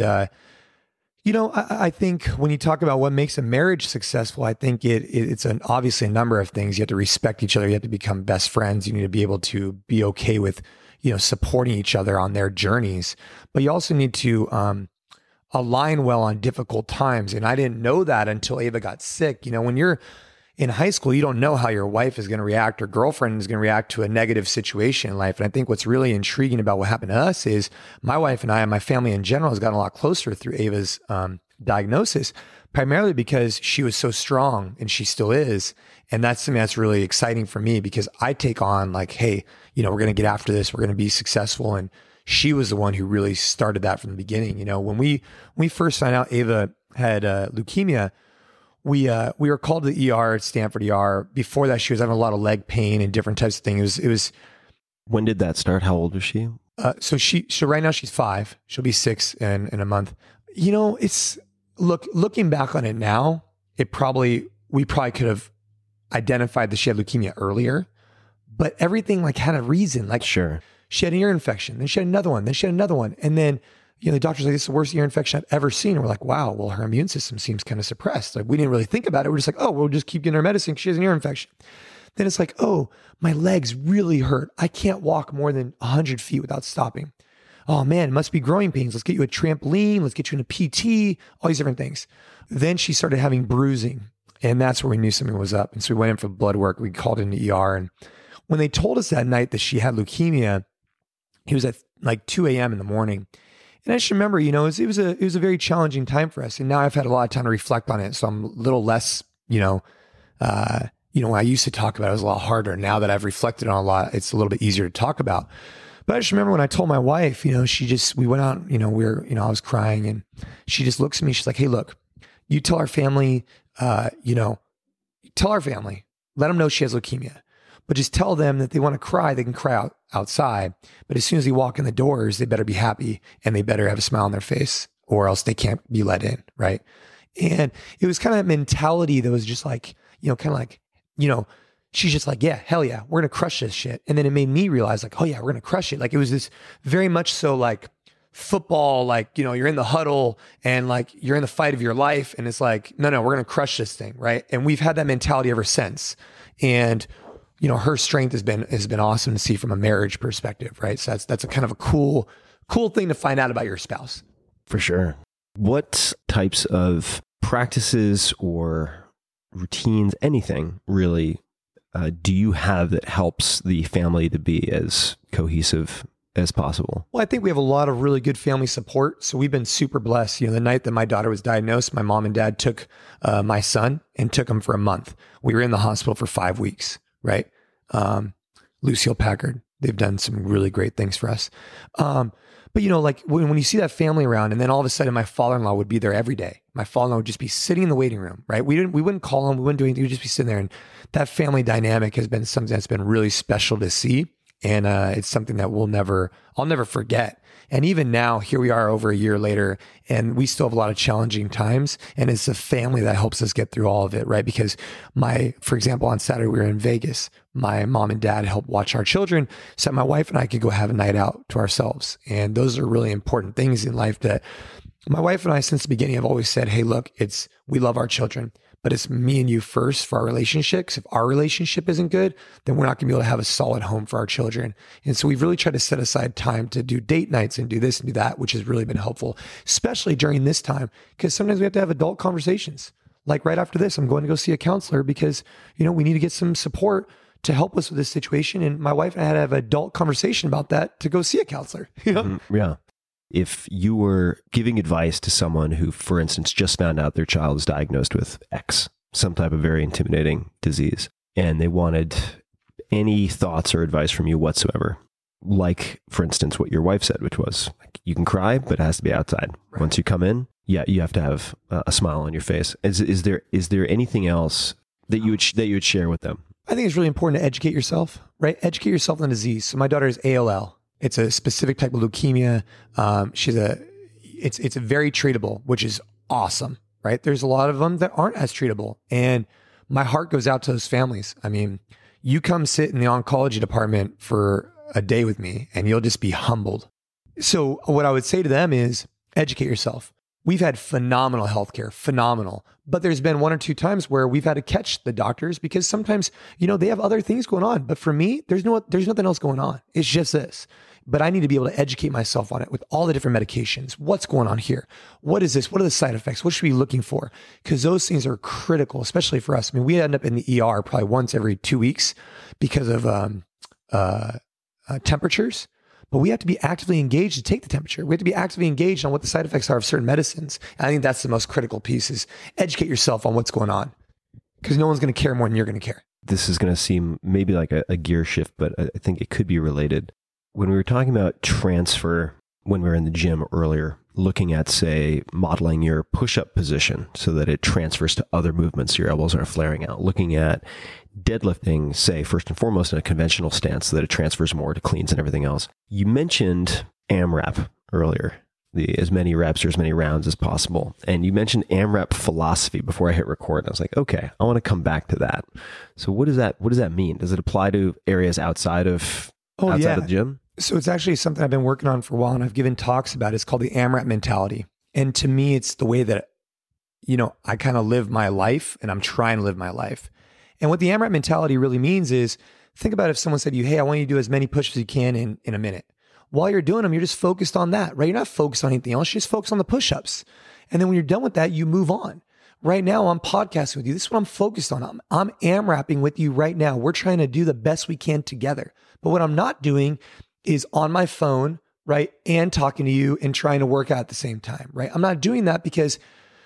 I think when you talk about what makes a marriage successful, I think it's obviously a number of things. You have to respect each other. You have to become best friends. You need to be able to be okay with, supporting each other on their journeys, but you also need to, align well on difficult times. And I didn't know that until Ava got sick. When you're in high school, you don't know how your wife is going to react or girlfriend is going to react to a negative situation in life. And I think what's really intriguing about what happened to us is my wife and I and my family in general has gotten a lot closer through Ava's diagnosis, primarily because she was so strong and she still is. And that's something that's really exciting for me because I take on like, hey, we're going to get after this. We're going to be successful. And she was the one who really started that from the beginning. When we first found out Ava had leukemia, we were called to the ER at Stanford ER. Before that, she was having a lot of leg pain and different types of things. It was. When did that start? Probably was she? So right now she's 5. She'll be 6 in a month. It's looking back on it now, we probably could have identified that she had leukemia earlier, but everything had a reason. Sure. She had an ear infection, then she had another one, then she had another one. And then, the doctor's like, this is the worst ear infection I've ever seen. And we're like, wow, well, her immune system seems kind of suppressed. We didn't really think about it. We're just like, oh, we'll just keep getting her medicine because she has an ear infection. Then it's like, oh, my legs really hurt. I can't walk more than 100 feet without stopping. Oh man, it must be growing pains. Let's get you a trampoline. Let's get you in a PT, all these different things. Then she started having bruising. And that's where we knew something was up. And so we went in for blood work. We called in the ER. And when they told us that night that she had leukemia, it was at 2 a.m. in the morning. And I just remember, it was a very challenging time for us. And now I've had a lot of time to reflect on it. So I'm a little less, when I used to talk about it was a lot harder. Now that I've reflected on a lot, it's a little bit easier to talk about. But I just remember when I told my wife, we went out, I was crying and she just looks at me. She's like, hey, look, you tell our family, let them know she has leukemia. But just tell them that they want to cry, they can cry outside. But as soon as they walk in the doors, they better be happy and they better have a smile on their face or else they can't be let in, right? And it was kind of that mentality that was just she's just like, yeah, hell yeah, we're going to crush this shit. And then it made me realize oh yeah, we're going to crush it. It was this very much so football, you're in the huddle and you're in the fight of your life. And it's no, we're going to crush this thing, right? And we've had that mentality ever since. And her strength has been awesome to see from a marriage perspective, right? So that's a kind of a cool thing to find out about your spouse. For sure. What types of practices or routines, anything really, do you have that helps the family to be as cohesive as possible? Well, I think we have a lot of really good family support. So we've been super blessed. The night that my daughter was diagnosed, my mom and dad took my son and took him for a month. We were in the hospital for 5 weeks, right? Lucille Packard, They've done some really great things for us. But like when you see that family around, and then all of a sudden my father-in-law would be there every day. My father-in-law would just be sitting in the waiting room, right? We wouldn't call him, we wouldn't do anything. We'd just be sitting there. And that family dynamic has been something that's been really special to see. And it's something that I'll never forget. And even now, here we are over a year later, and we still have a lot of challenging times. And it's the family that helps us get through all of it, right? Because for example, on Saturday, we were in Vegas. My mom and dad helped watch our children, so my wife and I could go have a night out to ourselves. And those are really important things in life that my wife and I, since the beginning, have always said, hey, look, we love our children, but it's me and you first for our relationship. 'Cause if our relationship isn't good, then we're not going to be able to have a solid home for our children. And so we've really tried to set aside time to do date nights and do this and do that, which has really been helpful, especially during this time, because sometimes we have to have adult conversations. Like right after this, I'm going to go see a counselor because, we need to get some support to help us with this situation. And my wife and I had to have an adult conversation about that to go see a counselor. Yeah. If you were giving advice to someone who, for instance, just found out their child is diagnosed with X, some type of very intimidating disease, and they wanted any thoughts or advice from you whatsoever, like, for instance, what your wife said, which was, you can cry, but it has to be outside. Right. Once you come in, you have to have a smile on your face. Is there anything else that you would share with them? I think it's really important to educate yourself, right? Educate yourself on the disease. So my daughter is ALL. It's a specific type of leukemia. It's very treatable, which is awesome, right? There's a lot of them that aren't as treatable. And my heart goes out to those families. I mean, you come sit in the oncology department for a day with me and you'll just be humbled. So what I would say to them is educate yourself. We've had phenomenal healthcare, phenomenal. But there's been one or two times where we've had to catch the doctors because sometimes, they have other things going on. But for me, there's nothing else going on. It's just this. But I need to be able to educate myself on it with all the different medications. What's going on here? What is this? What are the side effects? What should we be looking for? Because those things are critical, especially for us. I mean, we end up in the ER probably once every 2 weeks because of temperatures. But we have to be actively engaged to take the temperature. We have to be actively engaged on what the side effects are of certain medicines. And I think that's the most critical piece is educate yourself on what's going on because no one's going to care more than you're going to care. This is going to seem maybe like a gear shift, but I think it could be related. When we were talking about transfer, when we were in the gym earlier, looking at, say, modeling your push-up position so that it transfers to other movements, your elbows aren't flaring out, looking at deadlifting, say, first and foremost in a conventional stance so that it transfers more to cleans and everything else. You mentioned AMRAP earlier, as many reps or as many rounds as possible. And you mentioned AMRAP philosophy before I hit record. And I was like, okay, I want to come back to that. So what does that mean? Does it apply to areas outside of the gym? So it's actually something I've been working on for a while and I've given talks about. It's called the AMRAP mentality. And to me, it's the way that, I kind of live my life and I'm trying to live my life. And what the AMRAP mentality really means is think about if someone said to you, hey, I want you to do as many push-ups as you can in a minute. While you're doing them, you're just focused on that, right? You're not focused on anything else. You just focus on the push-ups. And then when you're done with that, you move on. Right now, I'm podcasting with you. This is what I'm focused on. I'm AMRAPing with you right now. We're trying to do the best we can together. But what I'm not doing is on my phone, right? And talking to you and trying to work out at the same time, right? I'm not doing that because,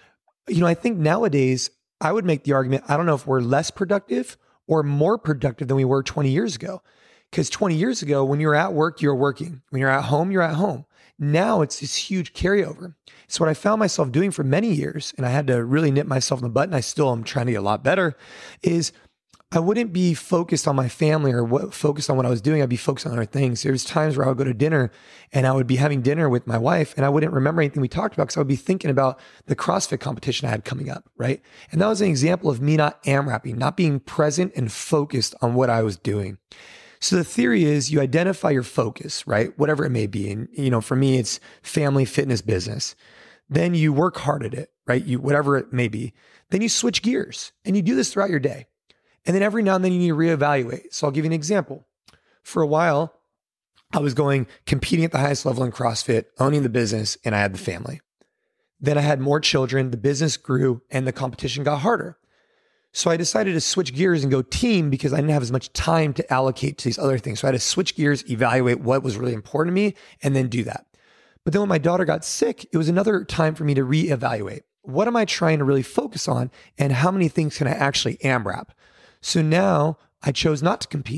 I think nowadays I would make the argument, I don't know if we're less productive or more productive than we were 20 years ago. Because 20 years ago, when you're at work, you're working. When you're at home, you're at home. Now it's this huge carryover. So what I found myself doing for many years, and I had to really nip myself in the butt, and I still am trying to get a lot better, is I wouldn't be focused on my family or focused on what I was doing. I'd be focused on other things. There was times where I would go to dinner and I would be having dinner with my wife and I wouldn't remember anything we talked about because I would be thinking about the CrossFit competition I had coming up, right? And that was an example of me not AMRAPing, not being present and focused on what I was doing. So the theory is you identify your focus, right? Whatever it may be. And, for me, it's family, fitness, business. Then you work hard at it, right? Whatever it may be. Then you switch gears and you do this throughout your day. And then every now and then you need to reevaluate. So I'll give you an example. For a while, I was competing at the highest level in CrossFit, owning the business, and I had the family. Then I had more children, the business grew, and the competition got harder. So I decided to switch gears and go team because I didn't have as much time to allocate to these other things. So I had to switch gears, evaluate what was really important to me, and then do that. But then when my daughter got sick, it was another time for me to reevaluate. What am I trying to really focus on, and how many things can I actually AMRAP? So now I chose not to compete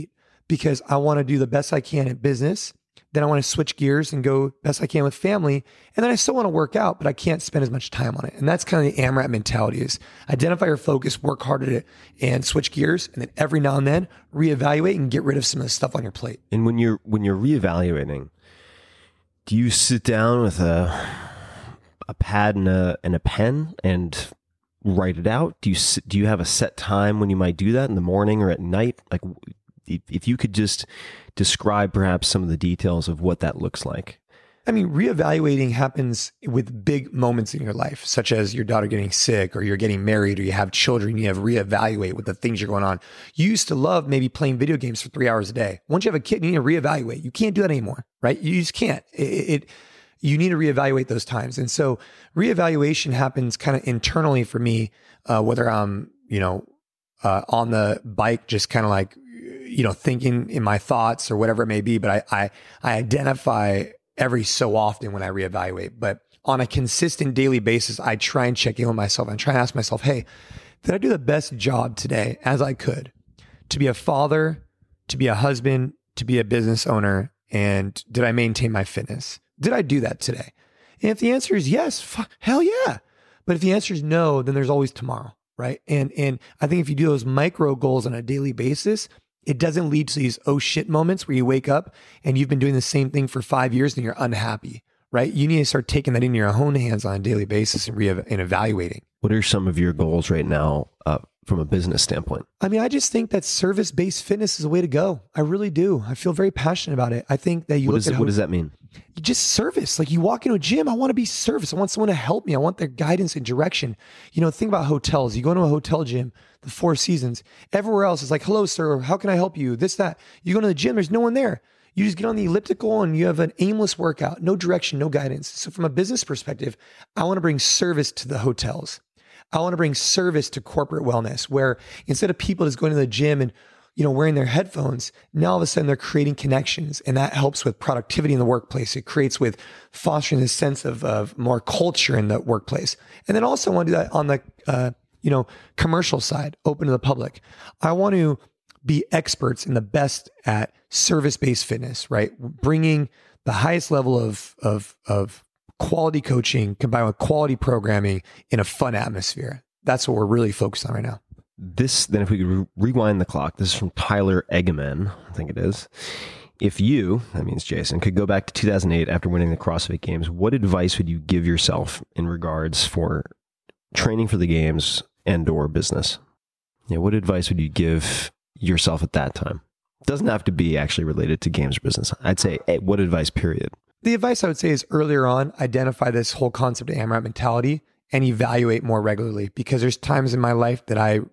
because I want to do the best I can in business. Then I want to switch gears and go best I can with family. And then I still want to work out, but I can't spend as much time on it. And that's kind of the AMRAP mentality is identify your focus, work hard at it, and switch gears. And then every now and then reevaluate and get rid of some of the stuff on your plate. And when you're reevaluating, do you sit down with a pad and a pen and write it out? Do you have a set time when you might do that, in the morning or at night? Like, if you could just describe perhaps some of the details of what that looks like. I mean, reevaluating happens with big moments in your life, such as your daughter getting sick, or you're getting married, or you have children. You have to reevaluate with the things you're going on. You used to love maybe playing video games for 3 hours a day. Once you have a kid, you need to reevaluate. You can't do that anymore, right? You just can't. You need to reevaluate those times. And so reevaluation happens kind of internally for me, whether I'm, on the bike, just kind of like, thinking in my thoughts or whatever it may be. But I identify every so often when I reevaluate. But on a consistent daily basis, I try and check in with myself and try and ask myself, hey, did I do the best job today as I could to be a father, to be a husband, to be a business owner? And did I maintain my fitness? Did I do that today? And if the answer is yes, hell yeah. But if the answer is no, then there's always tomorrow, right? And I think if you do those micro goals on a daily basis, it doesn't lead to these oh shit moments where you wake up and you've been doing the same thing for 5 years and you're unhappy, right? You need to start taking that in your own hands on a daily basis and evaluating. What are some of your goals right now from a business standpoint? I mean, I just think that service-based fitness is the way to go. I really do. I feel very passionate about it. I think that what does that mean? Just service. Like, you walk into a gym, I want to be service. I want someone to help me. I want their guidance and direction. Think about hotels. You go into a hotel gym, the Four Seasons. Everywhere else is like, hello, sir. How can I help you? This, that. You go to the gym, there's no one there. You just get on the elliptical and you have an aimless workout, no direction, no guidance. So from a business perspective, I want to bring service to the hotels. I want to bring service to corporate wellness, where instead of people just going to the gym and wearing their headphones, now all of a sudden they're creating connections, and that helps with productivity in the workplace. It creates with fostering this sense of more culture in the workplace. And then also I want to do that on the commercial side, open to the public. I want to be experts and the best at service-based fitness, right? Bringing the highest level of quality coaching combined with quality programming in a fun atmosphere. That's what we're really focused on right now. Then if we could rewind the clock, this is from Tyler Eggeman, I think it is. If you, that means Jason, could go back to 2008 after winning the CrossFit Games, what advice would you give yourself in regards for training for the games and or business? What advice would you give yourself at that time? It doesn't have to be actually related to games or business. I'd say, what advice, period? The advice I would say is earlier on, identify this whole concept of AMRAP mentality and evaluate more regularly, because there's times in my life that I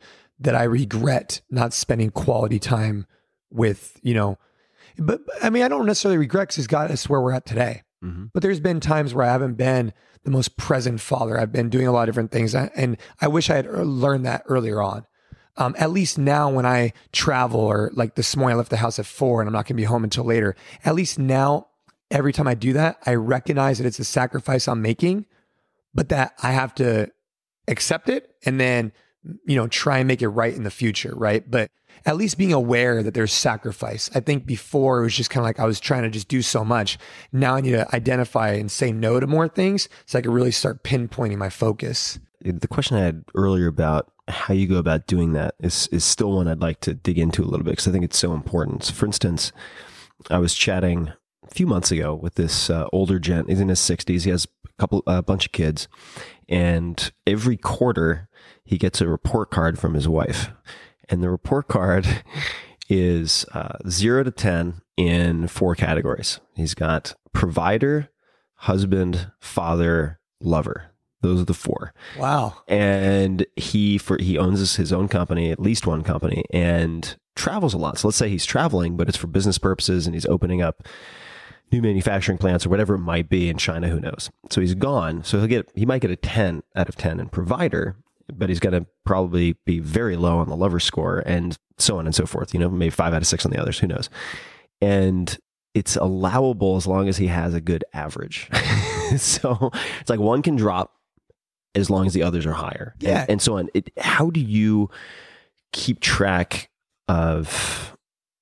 regret not spending quality time with, but I mean, I don't necessarily regret, because it's got us where we're at today. Mm-hmm. But there's been times where I haven't been the most present father. I've been doing a lot of different things, and I wish I had learned that earlier on. At least now when I travel, or like this morning, I left the house at 4 and I'm not going to be home until later. At least now, every time I do that, I recognize that it's a sacrifice I'm making, but that I have to accept it and then, try and make it right in the future, right? But at least being aware that there's sacrifice. I think before it was just kind of like I was trying to just do so much. Now I need to identify and say no to more things so I can really start pinpointing my focus. The question I had earlier about how you go about doing that is still one I'd like to dig into a little bit, because I think it's so important. So for instance, I was chatting a few months ago with this older gent. He's in his 60s. He has a bunch of kids, and every quarter he gets a report card from his wife, and the report card is 0 to 10 in 4 categories. He's got provider, husband, father, lover. Those are the 4. Wow. And he owns his own company, at least one company, and travels a lot. So let's say he's traveling, but it's for business purposes, and he's opening up new manufacturing plants or whatever it might be in China, who knows. So he's gone. So he might get a 10 out of 10 in provider, but he's going to probably be very low on the lover score, and so on and so forth. Maybe 5 out of 6 on the others, who knows. And it's allowable as long as he has a good average. So it's like one can drop as long as the others are higher. Yeah. And so on. How do you keep track of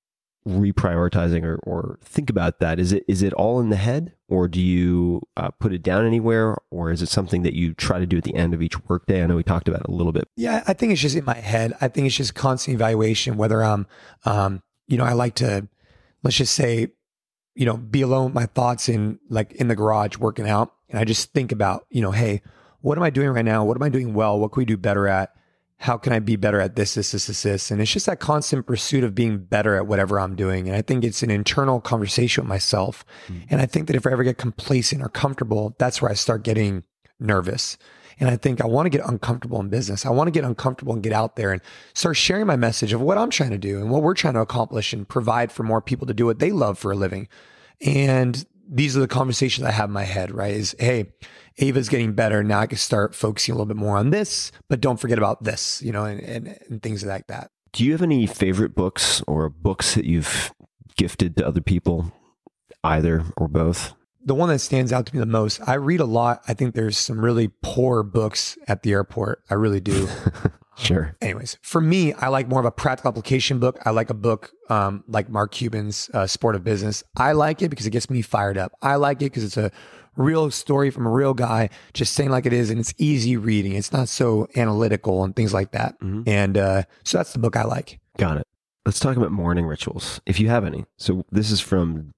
reprioritizing or think about that? Is it all in the head, or do you put it down anywhere, or is it something that you try to do at the end of each workday? I know we talked about it a little bit. Yeah, I think it's just in my head. I think it's just constant evaluation, whether I'm, I like to, let's just say, be alone with my thoughts in the garage working out. And I just think about, hey, what am I doing right now? What am I doing well? What can we do better at? How can I be better at this? And it's just that constant pursuit of being better at whatever I'm doing. And I think it's an internal conversation with myself. And I think that if I ever get complacent or comfortable, that's where I start getting nervous. And I think I want to get uncomfortable in business. I want to get uncomfortable and get out there and start sharing my message of what I'm trying to do and what we're trying to accomplish and provide for more people to do what they love for a living. And these are the conversations I have in my head, right? Is, hey, Ava's getting better. Now I can start focusing a little bit more on this, but don't forget about this, and things like that. Do you have any favorite books or books that you've gifted to other people, either or both? The one that stands out to me the most, I read a lot. I think there's some really poor books at the airport. I really do. Sure. Anyways, for me, I like more of a practical application book. I like a book like Mark Cuban's Sport of Business. I like it because it gets me fired up. I like it because it's a real story from a real guy just saying like it is, and it's easy reading. It's not so analytical and things like that. Mm-hmm. And so that's the book I like. Got it. Let's talk about morning rituals, if you have any. So this is from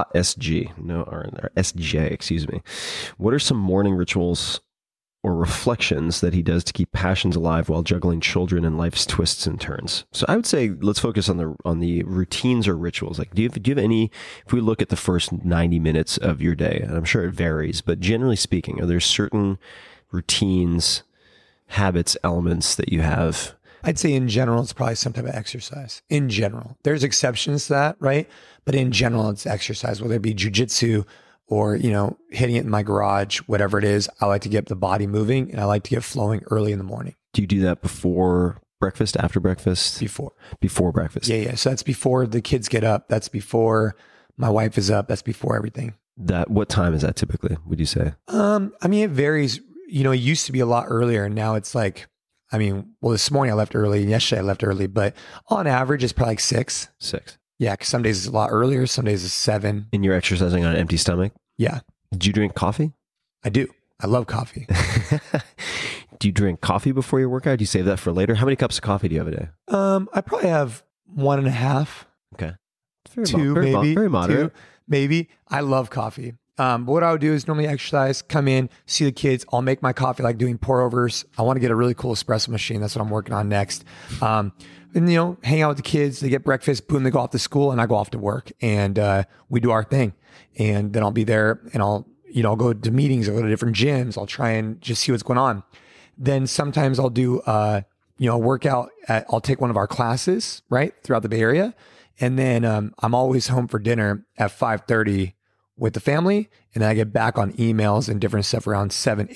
SJ, excuse me. What are some morning rituals or reflections that he does to keep passions alive while juggling children and life's twists and turns? So I would say let's focus on the routines or rituals. Like, do you have any? If we look at the first 90 minutes of your day, and I'm sure it varies, but generally speaking, are there certain routines, habits, elements that you have? I'd say in general, it's probably some type of exercise. In general, there's exceptions to that, right? But in general, it's exercise, whether it be jujitsu or, hitting it in my garage, whatever it is. I like to get the body moving, and I like to get flowing early in the morning. Do you do that before breakfast, after breakfast? Before breakfast. Yeah. So that's before the kids get up. That's before my wife is up. That's before everything. What time is that typically, would you say? It varies. It used to be a lot earlier, and now it's like, this morning I left early, and yesterday I left early, but on average it's probably like 6. 6. Yeah, because some days it's a lot earlier, some days it's 7. And you're exercising on an empty stomach? Yeah. Do you drink coffee? I do. I love coffee. Do you drink coffee before your workout? Do you save that for later? How many cups of coffee do you have a day? I probably have 1.5. Okay. Very moderate. 2, maybe. I love coffee. But what I would do is normally exercise, come in, see the kids. I'll make my coffee, like doing pour overs. I want to get a really cool espresso machine. That's what I'm working on next. And, hang out with the kids. They get breakfast, boom, they go off to school, and I go off to work, and we do our thing. And then I'll be there, and I'll go to meetings, I'll go to different gyms. I'll try and just see what's going on. Then sometimes I'll do, a workout. I'll take one of our classes, right, throughout the Bay Area. And then I'm always home for dinner at 5:30 with the family. And then I get back on emails and different stuff around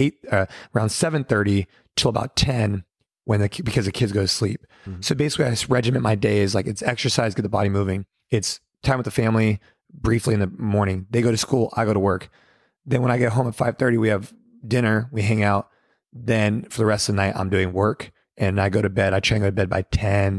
7:30 till about 10 because the kids go to sleep. Mm-hmm. So basically I just regiment my days. Like, it's exercise, get the body moving. It's time with the family briefly in the morning. They go to school, I go to work. Then when I get home at 5:30, we have dinner, we hang out. Then for the rest of the night, I'm doing work, and I go to bed. I try and go to bed by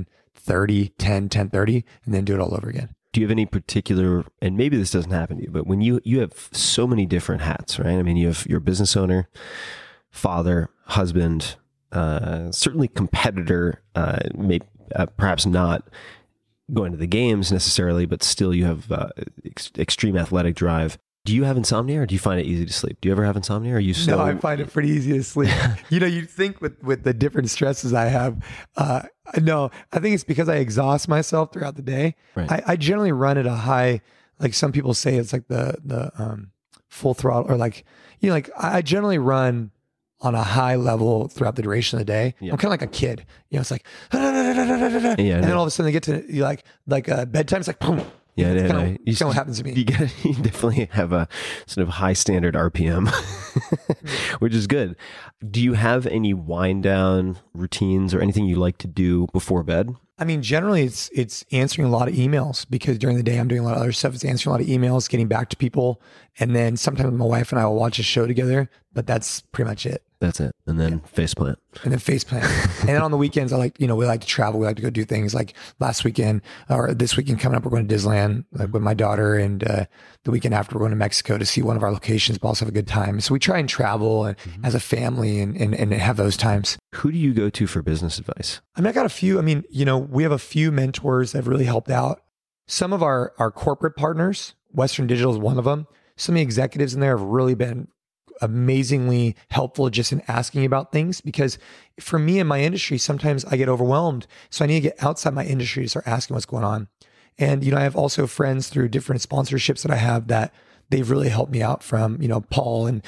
10:30, and then do it all over again. Do you have any particular, and maybe this doesn't happen to you, but when you have so many different hats, right? I mean, you're a business owner, father, husband, certainly competitor, maybe perhaps not going to the games necessarily, but still you have extreme athletic drive. Do you have insomnia, or do you find it easy to sleep? Do you ever have insomnia, or are you so... No, I find it pretty easy to sleep. You'd think with the different stresses I have, no, I think it's because I exhaust myself throughout the day. Right. I generally run at a high, like some people say it's like the full throttle, or I generally run on a high level throughout the duration of the day. Yeah. I'm kind of like a kid, it's like, and then all of a sudden they get to bedtime, it's like, boom. Yeah, it's kind of what happens to me. You definitely have a sort of high standard RPM, which is good. Do you have any wind down routines or anything you like to do before bed? Generally it's answering a lot of emails, because during the day I'm doing a lot of other stuff. It's answering a lot of emails, getting back to people. And then sometimes my wife and I will watch a show together, but that's pretty much it. That's it. And then faceplant. And then faceplant. And then on the weekends, we like to travel. We like to go do things like last weekend or this weekend coming up, we're going to Disneyland with my daughter. And the weekend after, we're going to Mexico to see one of our locations, but also have a good time. So we try and travel and as a family and have those times. Who do you go to for business advice? I mean, I got a few. I mean, we have a few mentors that have really helped out. Some of our corporate partners, Western Digital is one of them. Some of the executives in there have really been amazingly helpful just in asking about things, because for me in my industry, sometimes I get overwhelmed. So I need to get outside my industry to start asking what's going on. And, I have also friends through different sponsorships that I have that they've really helped me out from, Paul and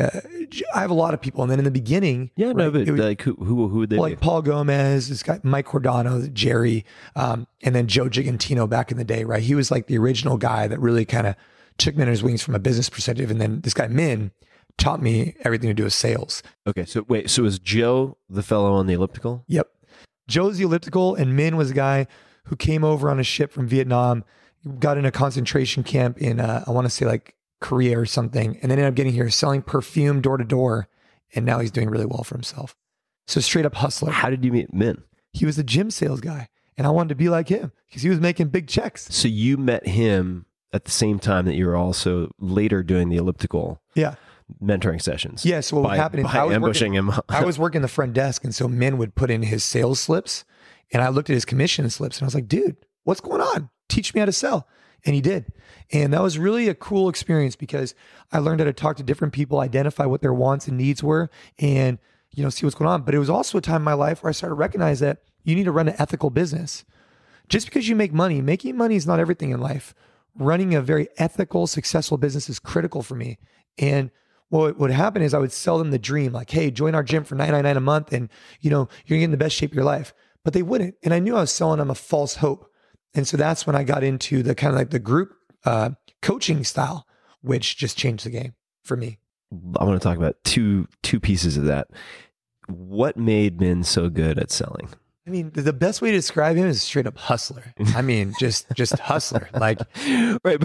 I have a lot of people. And then in the beginning, like who would they be? Like Paul Gomez, this guy, Mike Cordano, Jerry, and then Joe Gigantino back in the day, right? He was like the original guy that really kind of took me under his wings from a business perspective. And then this guy, Min, taught me everything to do with sales. Okay. So wait, so is Joe the fellow on the elliptical? Yep. Joe's the elliptical, and Min was a guy who came over on a ship from Vietnam, got in a concentration camp in, I want to say like Korea or something, and then ended up getting here selling perfume door to door. And now he's doing really well for himself. So straight up hustler. How did you meet Min? He was a gym sales guy, and I wanted to be like him because he was making big checks. So you met him at the same time that you were also later doing the elliptical. Yeah. Mentoring sessions. Yeah. So what was happening? By ambushing him. I was working the front desk. And so Min would put in his sales slips, and I looked at his commission slips, and I was like, dude, what's going on? Teach me how to sell. And he did. And that was really a cool experience because I learned how to talk to different people, identify what their wants and needs were, and, see what's going on. But it was also a time in my life where I started to recognize that you need to run an ethical business. Just because you make money, making money is not everything in life. Running a very ethical, successful business is critical for me. And what would happen is I would sell them the dream, like, hey, join our gym for $9.99 a month and, you're going to get in the best shape of your life. But they wouldn't. And I knew I was selling them a false hope. And so that's when I got into the kind of like the group coaching style, which just changed the game for me. I want to talk about two pieces of that. What made Min so good at selling? I mean, the best way to describe him is straight up hustler. I mean, just hustler. Like, right,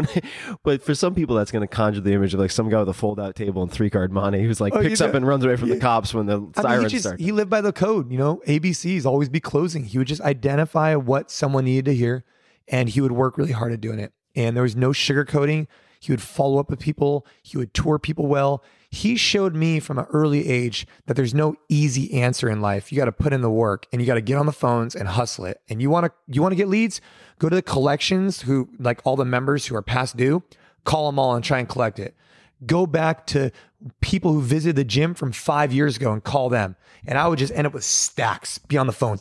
but for some people, that's going to conjure the image of like some guy with a fold-out table and 3-card money who's like picks up and runs away from the cops when the sirens start. He lived by the code, ABCs always be closing. He would just identify what someone needed to hear, and he would work really hard at doing it. And there was no sugarcoating. He would follow up with people. He would tour people well. He showed me from an early age that there's no easy answer in life. You got to put in the work, and you got to get on the phones and hustle it. And you want to get leads? Go to the collections, who like all the members who are past due, call them all and try and collect it. Go back to people who visited the gym from 5 years ago and call them. And I would just end up with stacks, be on the phone.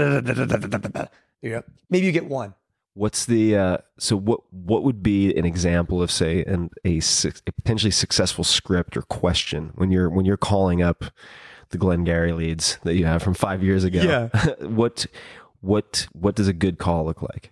Maybe you get one. What's the so what would be an example of, say, a potentially successful script or question when you're calling up the Glengarry leads that you have from 5 years ago? Yeah. What does a good call look like?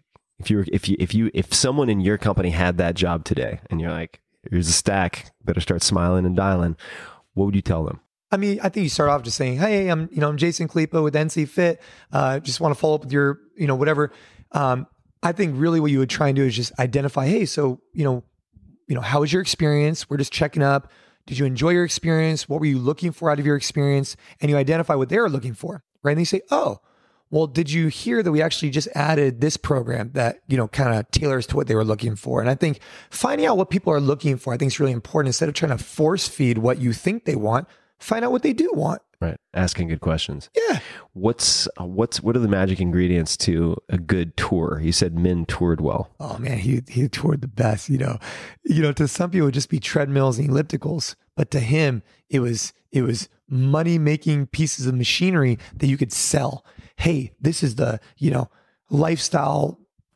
If someone in your company had that job today, and you're like, here's a stack, better start smiling and dialing, what would you tell them? I mean, I think you start off just saying, hey, I'm Jason Kalipa with NC Fit. Just want to follow up with your, whatever. I think really what you would try and do is just identify, hey, so, how was your experience? We're just checking up. Did you enjoy your experience? What were you looking for out of your experience? And you identify what they were looking for, right? And you say, oh, well, did you hear that we actually just added this program that, kind of tailors to what they were looking for? And I think finding out what people are looking for, I think is really important. Instead of trying to force feed what you think they want, find out what they do want. Right. Asking good questions. Yeah. What are the magic ingredients to a good tour? You said Min toured well. Oh man, he toured the best, to some people it would just be treadmills and ellipticals, but to him it was money making pieces of machinery that you could sell. Hey, this is the, Lifestyle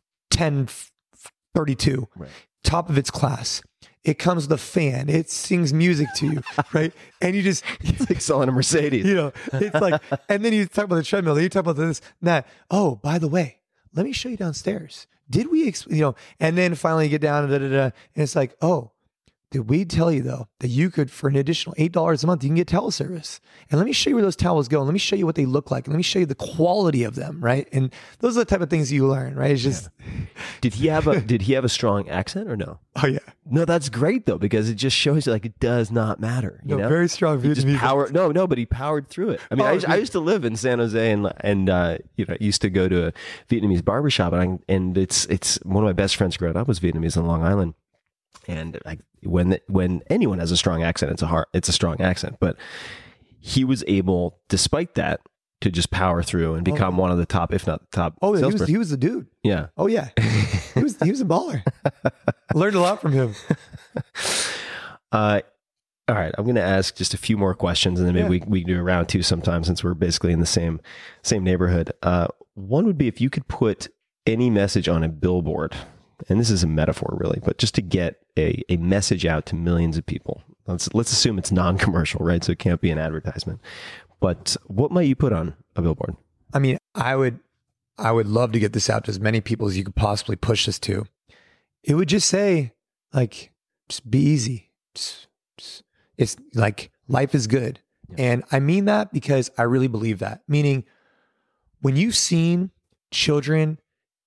1032, right. Top of its class. It comes with a fan. It sings music to you, right? And you just... It's like selling a Mercedes. It's like... And then you talk about the treadmill. Then you talk about this and that. Oh, by the way, let me show you downstairs. Did we... And then finally you get down and it's like, oh, Did we tell you though that you could, for an additional $8 a month, you can get towel service? And let me show you where those towels go. And let me show you what they look like. And let me show you the quality of them, right? And those are the type of things you learn, right? It's just Did he have a strong accent or no? oh yeah, No, that's great though, because it just shows you like it does not matter. You know, very strong He just Vietnamese. but he powered through it. I mean, Oh, I used to live in San Jose, and I used to go to a Vietnamese barbershop, and it's one of my best friends growing up was Vietnamese on Long Island. And when anyone has a strong accent, it's a strong accent. But he was able, despite that, to just power through and become one of the top, if not the top. Oh, salesperson. he was the dude. Yeah. Oh yeah, he was a baller. Learned a lot from him. All right, I'm going to ask just a few more questions, and then maybe we can do a round two sometime, since we're basically in the same neighborhood. One would be if you could put any message on a billboard, and this is a metaphor really, but just to get a message out to millions of people. Let's assume it's non-commercial, right? So it can't be an advertisement. But what might you put on a billboard? I mean, I would love to get this out to as many people as you could possibly push this to. It would just say, like, just be easy. It's like life is good. Yeah. And I mean that because I really believe that. Meaning, when you've seen children,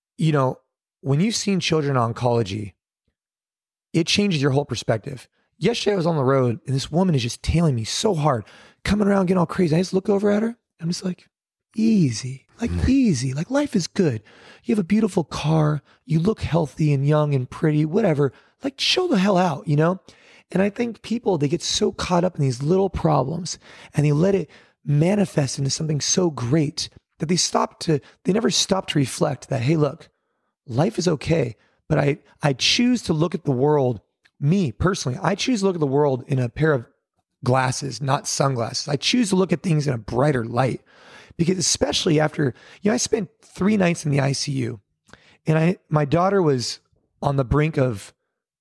when you've seen children in oncology, it changes your whole perspective. Yesterday I was on the road and this woman is just tailing me so hard, coming around, getting all crazy. I just look over at her. I'm just like, easy, like life is good. You have a beautiful car. You look healthy and young and pretty, whatever. Like, chill the hell out, And I think people, they get so caught up in these little problems and they let it manifest into something so great that they never stop to reflect that, hey, look, life is okay. But I choose to look at the world, me personally, I choose to look at the world in a pair of glasses, not sunglasses. I choose to look at things in a brighter light, because especially after, I spent 3 nights in the ICU, and my daughter was on the brink of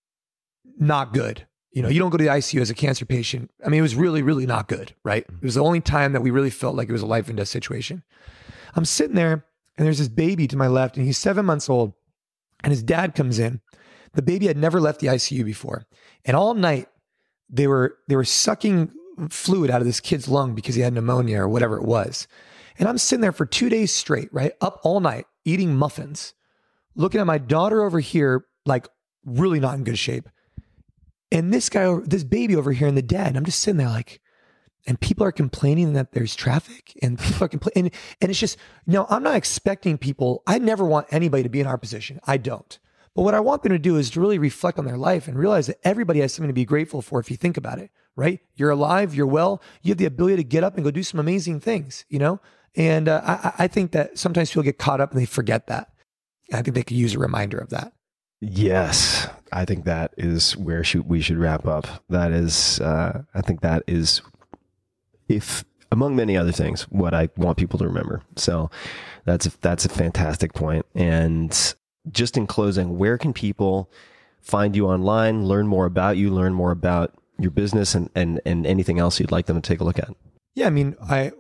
not good. You don't go to the ICU as a cancer patient. I mean, it was really, really not good, right? It was the only time that we really felt like it was a life and death situation. I'm sitting there and there's this baby to my left and he's 7 months old and his dad comes in. The baby had never left the ICU before. And all night they were sucking fluid out of this kid's lung because he had pneumonia or whatever it was. And I'm sitting there for 2 days straight, right? Up all night, eating muffins, looking at my daughter over here, like really not in good shape. And this baby over here and the dad, and I'm just sitting there like, and people are complaining that there's traffic and people are complaining. And it's just, I'm not expecting people. I never want anybody to be in our position. I don't. But what I want them to do is to really reflect on their life and realize that everybody has something to be grateful for if you think about it, right? You're alive, you're well, you have the ability to get up and go do some amazing things, And I think that sometimes people get caught up and they forget that. I think they could use a reminder of that. Yes, I think that is where we should wrap up. That is, I think that is, if among many other things, what I want people to remember. So that's a fantastic point. And just in closing, where can people find you online, learn more about you, learn more about your business, and anything else you'd like them to take a look at? Yeah, I mean,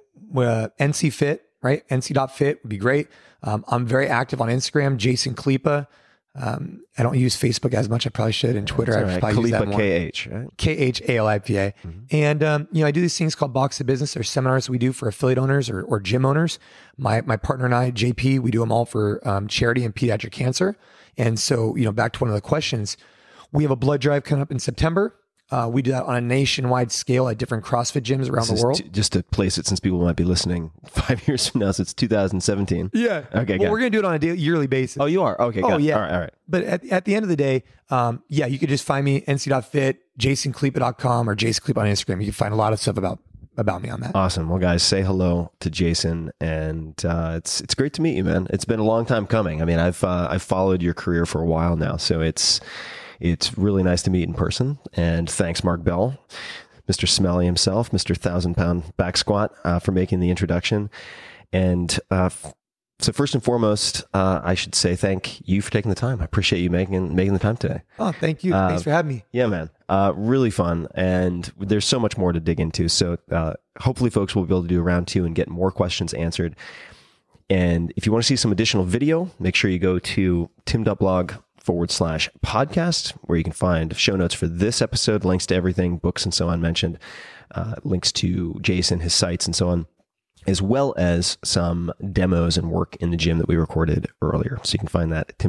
NC Fit, right? NC.fit would be great. I'm very active on Instagram, Jason Khalipa. I don't use Facebook as much. I probably should. And Twitter, I probably use that more. KH, right? KHALIPA. Mm-hmm. And, I do these things called Box of Business. There's seminars we do for affiliate owners or gym owners. My partner and I, JP, we do them all for charity and pediatric cancer. And so, back to one of the questions, we have a blood drive coming up in September. We do that on a nationwide scale at different CrossFit gyms around the world. Just to place it, since people might be listening 5 years from now, so it's 2017. Yeah. Okay. Well, we're going to do it on a yearly basis. Oh, you are? Okay. Oh, yeah. All right. But at the end of the day, you could just find me nc.fit, jasonclipa.com, or Jason Clipa on Instagram. You can find a lot of stuff about me on that. Awesome. Well, guys, say hello to Jason, and it's great to meet you, man. It's been a long time coming. I mean, I've followed your career for a while now, so it's really nice to meet in person. And thanks, Mark Bell, Mr. Smelly himself, Mr. 1,000-pound back squat, for making the introduction. And so first and foremost, I should say thank you for taking the time. I appreciate you making the time today. Oh, thank you. Thanks for having me. Yeah, man. Really fun. And there's so much more to dig into. So hopefully folks will be able to do a round 2 and get more questions answered. And if you want to see some additional video, make sure you go to tim.blog/. timdubplog.com/podcast, where you can find show notes for this episode, links to everything, books and so on mentioned, links to Jason, his sites and so on, as well as some demos and work in the gym that we recorded earlier. So you can find that at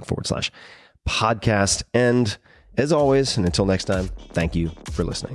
timdubplog.com/podcast. And as always, and until next time, thank you for listening.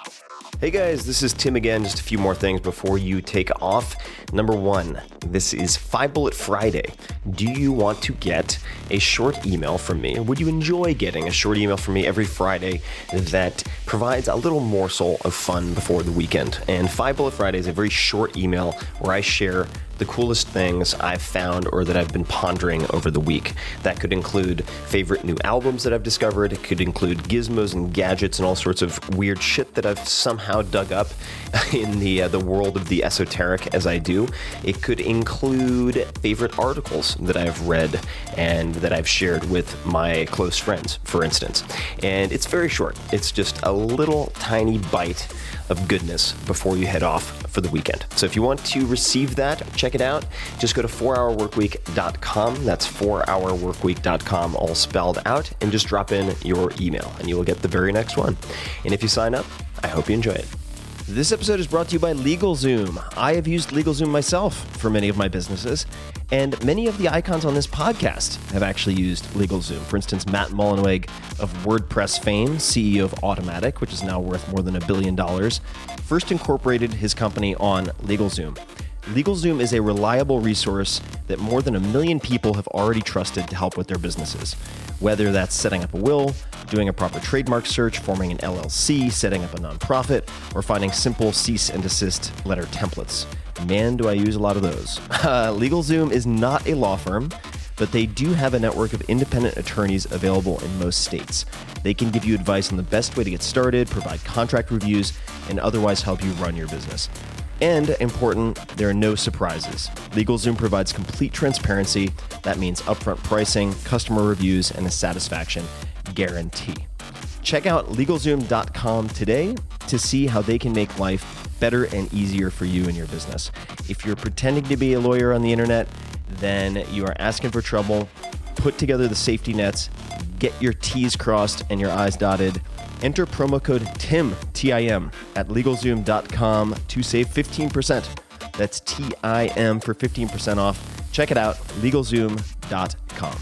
Hey guys, this is Tim again. Just a few more things before you take off. Number one, this is 5 Bullet Friday. Do you want to get a short email from me? Would you enjoy getting a short email from me every Friday that provides a little morsel of fun before the weekend? And 5 Bullet Friday is a very short email where I share the coolest things I've found or that I've been pondering over the week. That could include favorite new albums that I've discovered. It could include gizmos and gadgets and all sorts of weird shit that I've somehow dug up in the world of the esoteric as I do. It could include favorite articles that I've read and that I've shared with my close friends, for instance. And it's very short. It's just a little tiny bite of goodness before you head off for the weekend. So if you want to receive that, check it out. Just go to 4hourworkweek.com. That's 4hourworkweek.com, all spelled out, and just drop in your email and you will get the very next one. And if you sign up, I hope you enjoy it. This episode is brought to you by LegalZoom. I have used LegalZoom myself for many of my businesses, and many of the icons on this podcast have actually used LegalZoom. For instance, Matt Mullenweg of WordPress fame, CEO of Automatic, which is now worth more than $1 billion, first incorporated his company on LegalZoom. LegalZoom is a reliable resource that more than 1 million people have already trusted to help with their businesses. Whether that's setting up a will, doing a proper trademark search, forming an LLC, setting up a nonprofit, or finding simple cease and desist letter templates. Man, do I use a lot of those. LegalZoom is not a law firm, but they do have a network of independent attorneys available in most states. They can give you advice on the best way to get started, provide contract reviews, and otherwise help you run your business. And important, there are no surprises. LegalZoom provides complete transparency. That means upfront pricing, customer reviews, and a satisfaction guarantee. Check out LegalZoom.com today to see how they can make life better and easier for you and your business. If you're pretending to be a lawyer on the internet, then you are asking for trouble. Put together the safety nets, get your T's crossed and your I's dotted. Enter promo code TIM, T-I-M, at LegalZoom.com to save 15%. That's T-I-M for 15% off. Check it out, LegalZoom.com.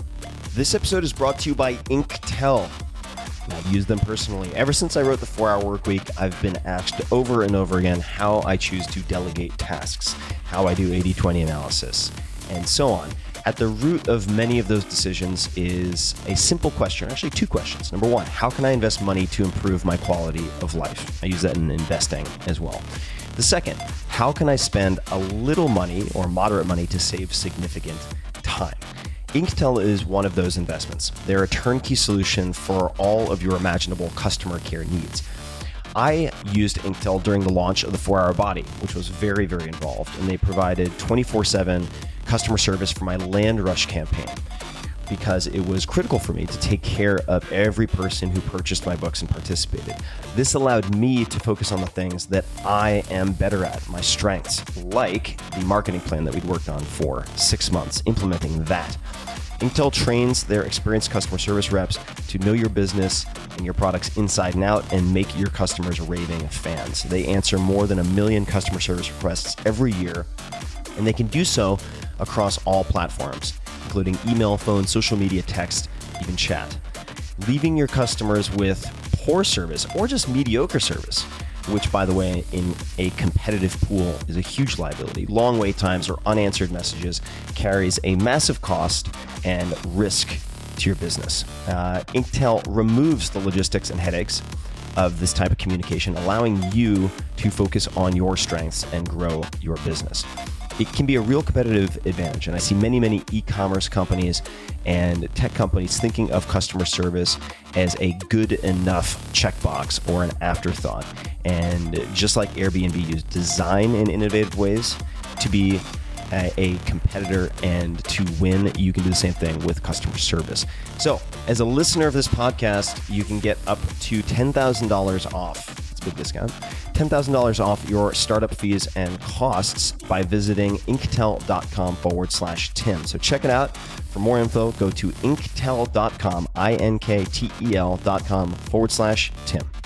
This episode is brought to you by Inktel. I've used them personally. Ever since I wrote the 4-Hour Workweek, I've been asked over and over again how I choose to delegate tasks, how I do 80-20 analysis, and so on. At the root of many of those decisions is a simple question, actually 2 questions. Number 1, how can I invest money to improve my quality of life? I use that in investing as well. The second, how can I spend a little money or moderate money to save significant time? Inktel is one of those investments. They're a turnkey solution for all of your imaginable customer care needs. I used Inktel during the launch of the 4-Hour Body, which was very, very involved, and they provided 24/7 customer service for my Land Rush campaign because it was critical for me to take care of every person who purchased my books and participated. This allowed me to focus on the things that I am better at, my strengths, like the marketing plan that we'd worked on for 6 months, implementing that. Inktel trains their experienced customer service reps to know your business and your products inside and out and make your customers raving fans. They answer more than 1 million customer service requests every year, and they can do so across all platforms, including email, phone, social media, text, even chat. Leaving your customers with poor service or just mediocre service, which, by the way, in a competitive pool is a huge liability. Long wait times or unanswered messages carries a massive cost and risk to your business. Inktel removes the logistics and headaches of this type of communication, allowing you to focus on your strengths and grow your business. It can be a real competitive advantage, and I see many e-commerce companies and tech companies thinking of customer service as a good enough checkbox or an afterthought. And just like Airbnb used design in innovative ways to be a competitor and to win, you can do the same thing with customer service. So as a listener of this podcast, you can get up to $10,000 off. It's big discount, $10,000 off your startup fees and costs by visiting inktel.com/Tim. So check it out. For more info, go to inktel.com, INKTEL.com/Tim.